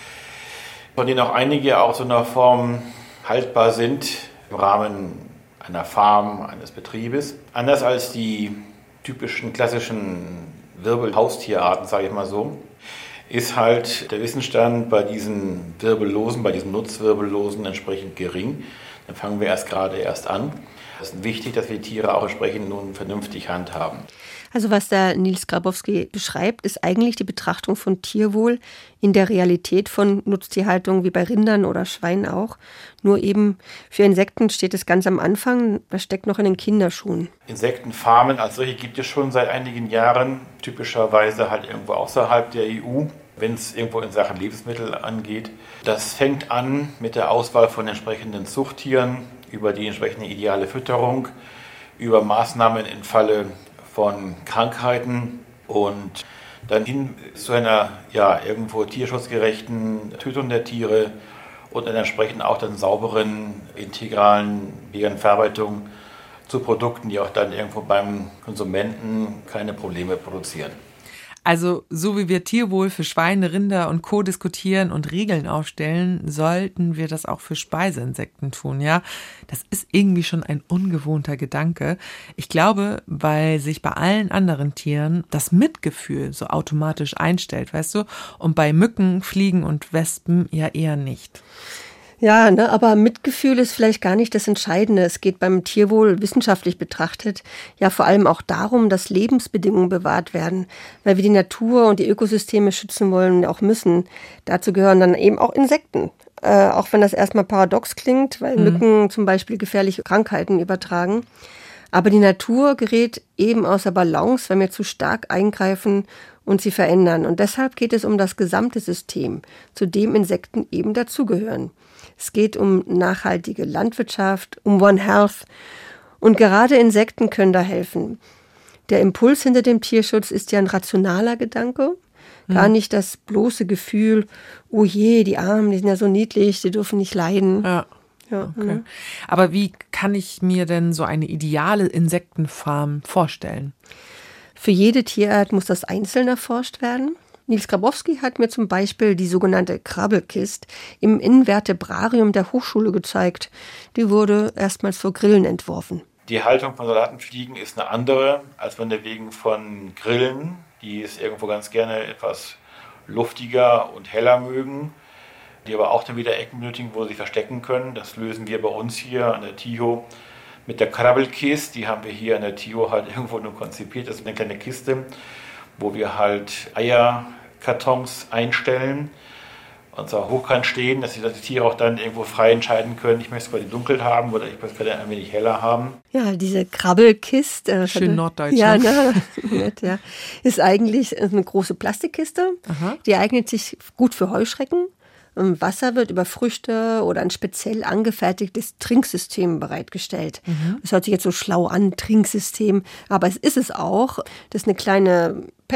von denen auch einige auch so in einer Form haltbar sind im Rahmen einer Farm, eines Betriebes. Anders als die typischen klassischen Wirbelhaustierarten, sage ich mal so, ist halt der Wissensstand bei diesen Wirbellosen, bei diesen Nutzwirbellosen entsprechend gering. Dann fangen wir erst gerade erst an. Es ist wichtig, dass wir die Tiere auch entsprechend nun vernünftig handhaben. Also was der Nils Grabowski beschreibt, ist eigentlich die Betrachtung von Tierwohl in der Realität von Nutztierhaltung wie bei Rindern oder Schweinen auch. Nur eben für Insekten steht es ganz am Anfang, das steckt noch in den Kinderschuhen. Insektenfarmen als solche gibt es schon seit einigen Jahren, typischerweise halt irgendwo außerhalb der E U, wenn es irgendwo in Sachen Lebensmittel angeht. Das fängt an mit der Auswahl von entsprechenden Zuchttieren, über die entsprechende ideale Fütterung, über Maßnahmen im Falle von Krankheiten und dann hin zu einer ja, irgendwo tierschutzgerechten Tötung der Tiere und dann entsprechend auch dann sauberen, integralen veganen Verarbeitung zu Produkten, die auch dann irgendwo beim Konsumenten keine Probleme produzieren. Also so wie wir Tierwohl für Schweine, Rinder und Co. diskutieren und Regeln aufstellen, sollten wir das auch für Speiseinsekten tun, ja? Das ist irgendwie schon ein ungewohnter Gedanke. Ich glaube, weil sich bei allen anderen Tieren das Mitgefühl so automatisch einstellt, weißt du? Und bei Mücken, Fliegen und Wespen ja eher nicht. Ja, ne, aber Mitgefühl ist vielleicht gar nicht das Entscheidende. Es geht beim Tierwohl wissenschaftlich betrachtet ja vor allem auch darum, dass Lebensbedingungen bewahrt werden, weil wir die Natur und die Ökosysteme schützen wollen und auch müssen. Dazu gehören dann eben auch Insekten. Äh, auch wenn das erstmal paradox klingt, weil mhm. Mücken zum Beispiel gefährliche Krankheiten übertragen. Aber die Natur gerät eben außer Balance, wenn wir zu stark eingreifen und sie verändern. Und deshalb geht es um das gesamte System, zu dem Insekten eben dazugehören. Es geht um nachhaltige Landwirtschaft, um One Health. Und gerade Insekten können da helfen. Der Impuls hinter dem Tierschutz ist ja ein rationaler Gedanke. Gar nicht das bloße Gefühl, oh je, die Armen, die sind ja so niedlich, die dürfen nicht leiden. Ja. Ja, Okay. ne? Aber wie kann ich mir denn so eine ideale Insektenfarm vorstellen? Für jede Tierart muss das einzeln erforscht werden. Nils Grabowski hat mir zum Beispiel die sogenannte Krabbelkist im Invertebrarium der Hochschule gezeigt. Die wurde erstmals für Grillen entworfen. Die Haltung von Soldatenfliegen ist eine andere als meinetwegen von Grillen, die es irgendwo ganz gerne etwas luftiger und heller mögen, die aber auch dann wieder Ecken benötigen, wo sie verstecken können. Das lösen wir bei uns hier an der T I H O mit der Krabbelkist. Die haben wir hier an der T I H O halt irgendwo nur konzipiert. Das ist eine kleine Kiste, wo wir halt Eierkartons einstellen und zwar hochkant stehen, dass die, dass die Tiere auch dann irgendwo frei entscheiden können, ich möchte es quasi dunkel haben oder ich möchte es gerade ein wenig heller haben. Ja, diese Krabbelkiste. Äh, Schön hatte, norddeutsch. Ja, ne? Nett, ja. Ist eigentlich eine große Plastikkiste. Aha. Die eignet sich gut für Heuschrecken. Wasser wird über Früchte oder ein speziell angefertigtes Trinksystem bereitgestellt. Mhm. Das hört sich jetzt so schlau an, Trinksystem, aber es ist es auch. Das ist eine kleine P E T,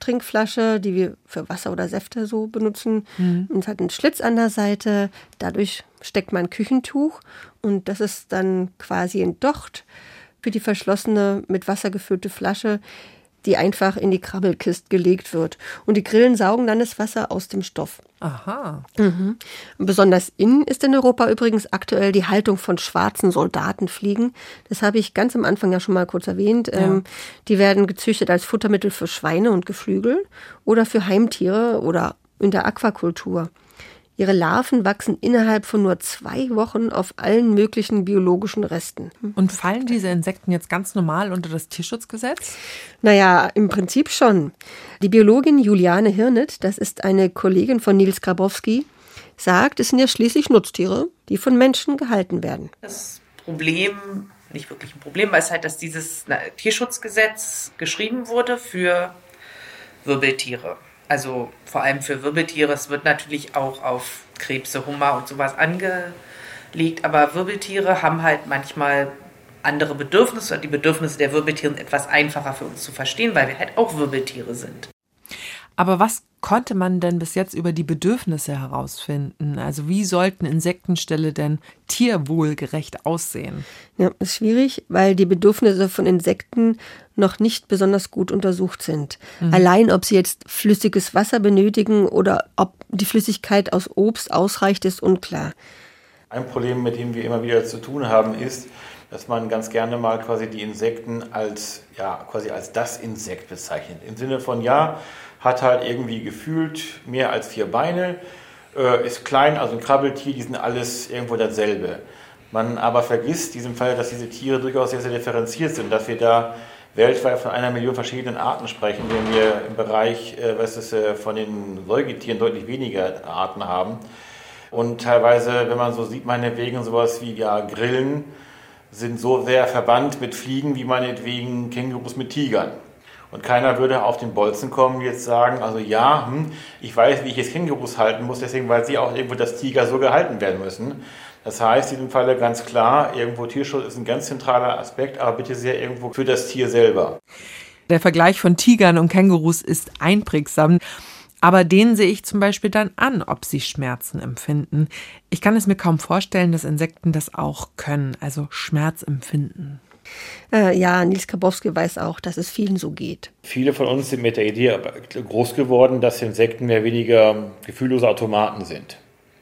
Papptrinkflasche, die wir für Wasser oder Säfte so benutzen. Mhm. Und es hat einen Schlitz an der Seite. Dadurch steckt man ein Küchentuch und das ist dann quasi ein Docht für die verschlossene, mit Wasser gefüllte Flasche, die einfach in die Krabbelkiste gelegt wird. Und die Grillen saugen dann das Wasser aus dem Stoff. Aha. Mhm. Besonders in ist in Europa übrigens aktuell die Haltung von schwarzen Soldatenfliegen. Das habe ich ganz am Anfang ja schon mal kurz erwähnt. Ja. Ähm, die werden gezüchtet als Futtermittel für Schweine und Geflügel oder für Heimtiere oder in der Aquakultur. Ihre Larven wachsen innerhalb von nur zwei Wochen auf allen möglichen biologischen Resten. Und fallen diese Insekten jetzt ganz normal unter das Tierschutzgesetz? Naja, im Prinzip schon. Die Biologin Juliane Hirnet, das ist eine Kollegin von Nils Grabowski, sagt, es sind ja schließlich Nutztiere, die von Menschen gehalten werden. Das Problem, nicht wirklich ein Problem, ist halt, dass dieses Tierschutzgesetz geschrieben wurde für Wirbeltiere. Also vor allem für Wirbeltiere. Es wird natürlich auch auf Krebse, Hummer und sowas angelegt. Aber Wirbeltiere haben halt manchmal andere Bedürfnisse. Und die Bedürfnisse der Wirbeltiere sind etwas einfacher für uns zu verstehen, weil wir halt auch Wirbeltiere sind. Aber was konnte man denn bis jetzt über die Bedürfnisse herausfinden? Also wie sollten Insektenställe denn tierwohlgerecht aussehen? Ja, ist schwierig, weil die Bedürfnisse von Insekten noch nicht besonders gut untersucht sind. Mhm. Allein, ob sie jetzt flüssiges Wasser benötigen oder ob die Flüssigkeit aus Obst ausreicht, ist unklar. Ein Problem, mit dem wir immer wieder zu tun haben, ist, dass man ganz gerne mal quasi die Insekten als, ja, quasi als das Insekt bezeichnet. Im Sinne von, ja, hat halt irgendwie gefühlt mehr als vier Beine, äh, ist klein, also ein Krabbeltier, die sind alles irgendwo dasselbe. Man aber vergisst in diesem Fall, dass diese Tiere durchaus sehr, sehr differenziert sind, dass wir da weltweit von einer Million verschiedenen Arten sprechen, wenn wir im Bereich äh, was ist, äh, von den Säugetieren deutlich weniger Arten haben. Und teilweise, wenn man so sieht, meinetwegen sowas wie ja, Grillen sind so sehr verwandt mit Fliegen wie meinetwegen Kängurus mit Tigern. Und keiner würde auf den Bolzen kommen und jetzt sagen, also ja, hm, ich weiß, wie ich jetzt Kängurus halten muss, deswegen, weil sie auch irgendwo das Tiger so gehalten werden müssen. Das heißt in diesem Falle ganz klar, irgendwo Tierschutz ist ein ganz zentraler Aspekt, aber bitte sehr irgendwo für das Tier selber. Der Vergleich von Tigern und Kängurus ist einprägsam. Aber denen sehe ich zum Beispiel dann an, ob sie Schmerzen empfinden. Ich kann es mir kaum vorstellen, dass Insekten das auch können, also Schmerz empfinden. Äh, ja, Nils Grabowski weiß auch, dass es vielen so geht. Viele von uns sind mit der Idee groß geworden, dass Insekten mehr oder weniger gefühllose Automaten sind.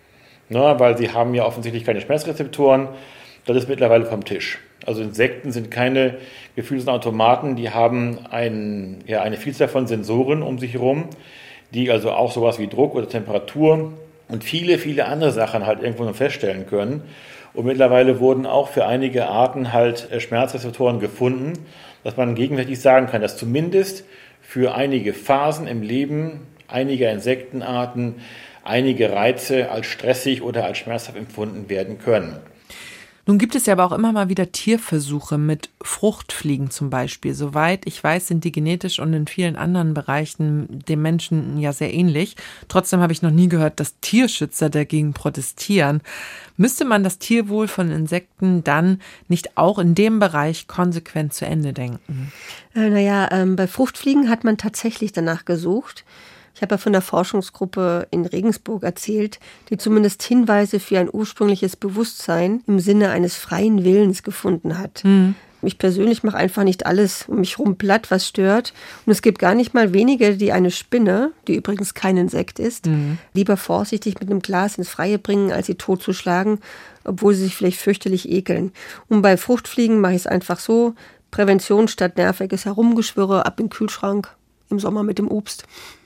Na, weil sie haben ja offensichtlich keine Schmerzrezeptoren. Das ist mittlerweile vom Tisch. Also Insekten sind keine gefühllosen Automaten, die haben ein, ja, eine Vielzahl von Sensoren um sich herum, die also auch sowas wie Druck oder Temperatur und viele, viele andere Sachen halt irgendwo noch feststellen können. Und mittlerweile wurden auch für einige Arten halt Schmerzrezeptoren gefunden, dass man gegenwärtig sagen kann, dass zumindest für einige Phasen im Leben einiger Insektenarten einige Reize als stressig oder als schmerzhaft empfunden werden können. Nun gibt es ja aber auch immer mal wieder Tierversuche mit Fruchtfliegen zum Beispiel. Soweit ich weiß, sind die genetisch und in vielen anderen Bereichen dem Menschen ja sehr ähnlich. Trotzdem habe ich noch nie gehört, dass Tierschützer dagegen protestieren. Müsste man das Tierwohl von Insekten dann nicht auch in dem Bereich konsequent zu Ende denken? Äh, naja, ähm, bei Fruchtfliegen hat man tatsächlich danach gesucht. Ich habe ja von der Forschungsgruppe in Regensburg erzählt, die zumindest Hinweise für ein ursprüngliches Bewusstsein im Sinne eines freien Willens gefunden hat. Mhm. Ich persönlich mache einfach nicht alles um mich rum platt, was stört. Und es gibt gar nicht mal wenige, die eine Spinne, die übrigens kein Insekt ist, mhm. lieber vorsichtig mit einem Glas ins Freie bringen, als sie totzuschlagen, obwohl sie sich vielleicht fürchterlich ekeln. Und bei Fruchtfliegen mache ich es einfach so, Prävention statt nerviges Herumgeschwirre, ab in den Kühlschrank, im Sommer mit dem Obst.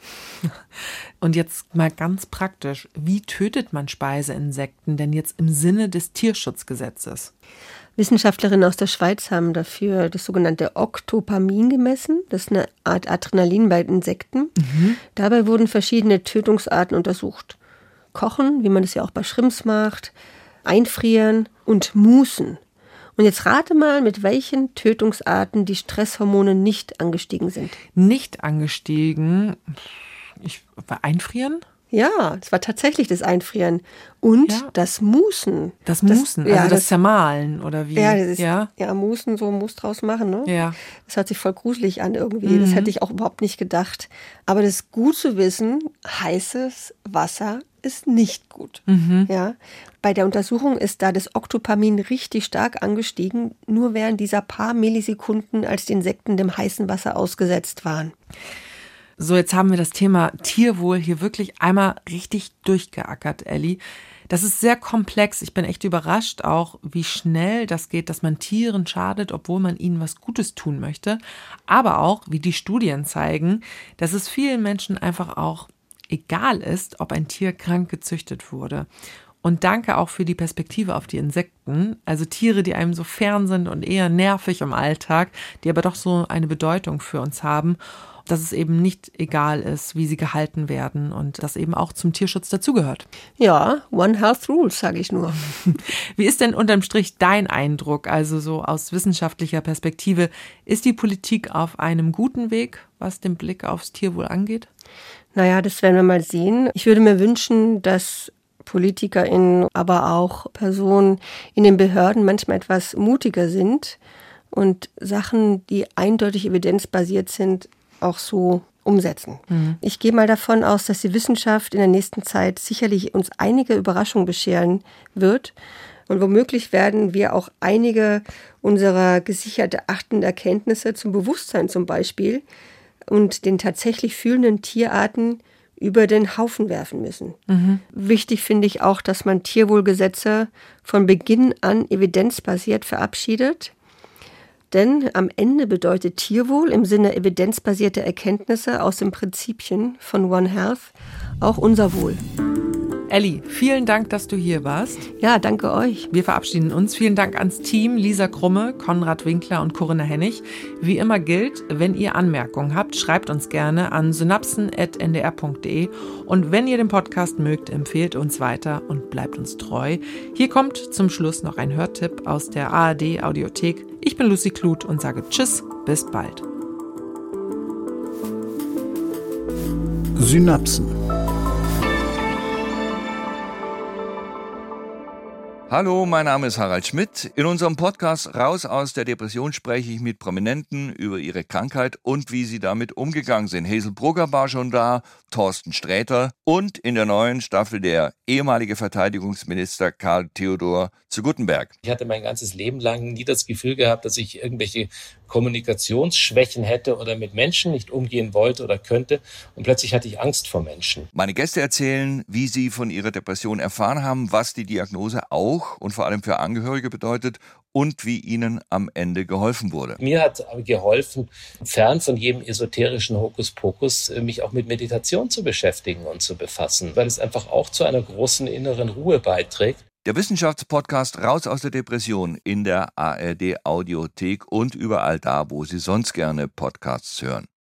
Und jetzt mal ganz praktisch, wie tötet man Speiseinsekten denn jetzt im Sinne des Tierschutzgesetzes? Wissenschaftlerinnen aus der Schweiz haben dafür das sogenannte Octopamin gemessen. Das ist eine Art Adrenalin bei Insekten. Mhm. Dabei wurden verschiedene Tötungsarten untersucht. Kochen, wie man das ja auch bei Shrimps macht, einfrieren und musen. Und jetzt rate mal, mit welchen Tötungsarten die Stresshormone nicht angestiegen sind. Nicht angestiegen? Ich, einfrieren? Ja, es war tatsächlich das Einfrieren. Und Ja. das Musen. Das Musen, ja, also das, das- Zermahlen oder wie? Ja, das ist, ja? ja, Musen, so Mus draus machen, ne? Ja. Das hört sich voll gruselig an irgendwie. Mhm. Das hätte ich auch überhaupt nicht gedacht. Aber das ist gut zu wissen, heißes Wasser ist nicht gut. Mhm. Ja. Bei der Untersuchung ist da das Octopamin richtig stark angestiegen, nur während dieser paar Millisekunden, als die Insekten dem heißen Wasser ausgesetzt waren. So, jetzt haben wir das Thema Tierwohl hier wirklich einmal richtig durchgeackert, Elli. Das ist sehr komplex. Ich bin echt überrascht auch, wie schnell das geht, dass man Tieren schadet, obwohl man ihnen was Gutes tun möchte. Aber auch, wie die Studien zeigen, dass es vielen Menschen einfach auch egal ist, ob ein Tier krank gezüchtet wurde. Und danke auch für die Perspektive auf die Insekten, also Tiere, die einem so fern sind und eher nervig im Alltag, die aber doch so eine Bedeutung für uns haben, dass es eben nicht egal ist, wie sie gehalten werden und das eben auch zum Tierschutz dazugehört. Ja, One Health Rules, sage ich nur. Wie ist denn unterm Strich dein Eindruck, also so aus wissenschaftlicher Perspektive? Ist die Politik auf einem guten Weg, was den Blick aufs Tierwohl angeht? Naja, das werden wir mal sehen. Ich würde mir wünschen, dass PolitikerInnen, aber auch Personen in den Behörden manchmal etwas mutiger sind und Sachen, die eindeutig evidenzbasiert sind, auch so umsetzen. Mhm. Ich gehe mal davon aus, dass die Wissenschaft in der nächsten Zeit sicherlich uns einige Überraschungen bescheren wird. Und womöglich werden wir auch einige unserer gesichert erachteten Erkenntnisse zum Bewusstsein zum Beispiel und den tatsächlich fühlenden Tierarten über den Haufen werfen müssen. Mhm. Wichtig finde ich auch, dass man Tierwohlgesetze von Beginn an evidenzbasiert verabschiedet. Denn am Ende bedeutet Tierwohl im Sinne evidenzbasierter Erkenntnisse aus den Prinzipien von One Health auch unser Wohl. Elli, vielen Dank, dass du hier warst. Ja, danke euch. Wir verabschieden uns. Vielen Dank ans Team, Lisa Krumme, Konrad Winkler und Corinna Hennig. Wie immer gilt, wenn ihr Anmerkungen habt, schreibt uns gerne an synapsen at n d r punkt d e und wenn ihr den Podcast mögt, empfehlt uns weiter und bleibt uns treu. Hier kommt zum Schluss noch ein Hörtipp aus der A R D Audiothek. Ich bin Lucy Kluth und sage Tschüss, bis bald. Synapsen. Hallo, mein Name ist Harald Schmidt. In unserem Podcast Raus aus der Depression spreche ich mit Prominenten über ihre Krankheit und wie sie damit umgegangen sind. Hazel Brugger war schon da, Thorsten Sträter und in der neuen Staffel der ehemalige Verteidigungsminister Karl Theodor zu Guttenberg. Ich hatte mein ganzes Leben lang nie das Gefühl gehabt, dass ich irgendwelche Kommunikationsschwächen hätte oder mit Menschen nicht umgehen wollte oder könnte. Und plötzlich hatte ich Angst vor Menschen. Meine Gäste erzählen, wie sie von ihrer Depression erfahren haben, was die Diagnose auch und vor allem für Angehörige bedeutet und wie ihnen am Ende geholfen wurde. Mir hat geholfen, fern von jedem esoterischen Hokuspokus, mich auch mit Meditation zu beschäftigen und zu befassen, weil es einfach auch zu einer großen inneren Ruhe beiträgt. Der Wissenschaftspodcast Raus aus der Depression in der A R D Audiothek und überall da, wo Sie sonst gerne Podcasts hören.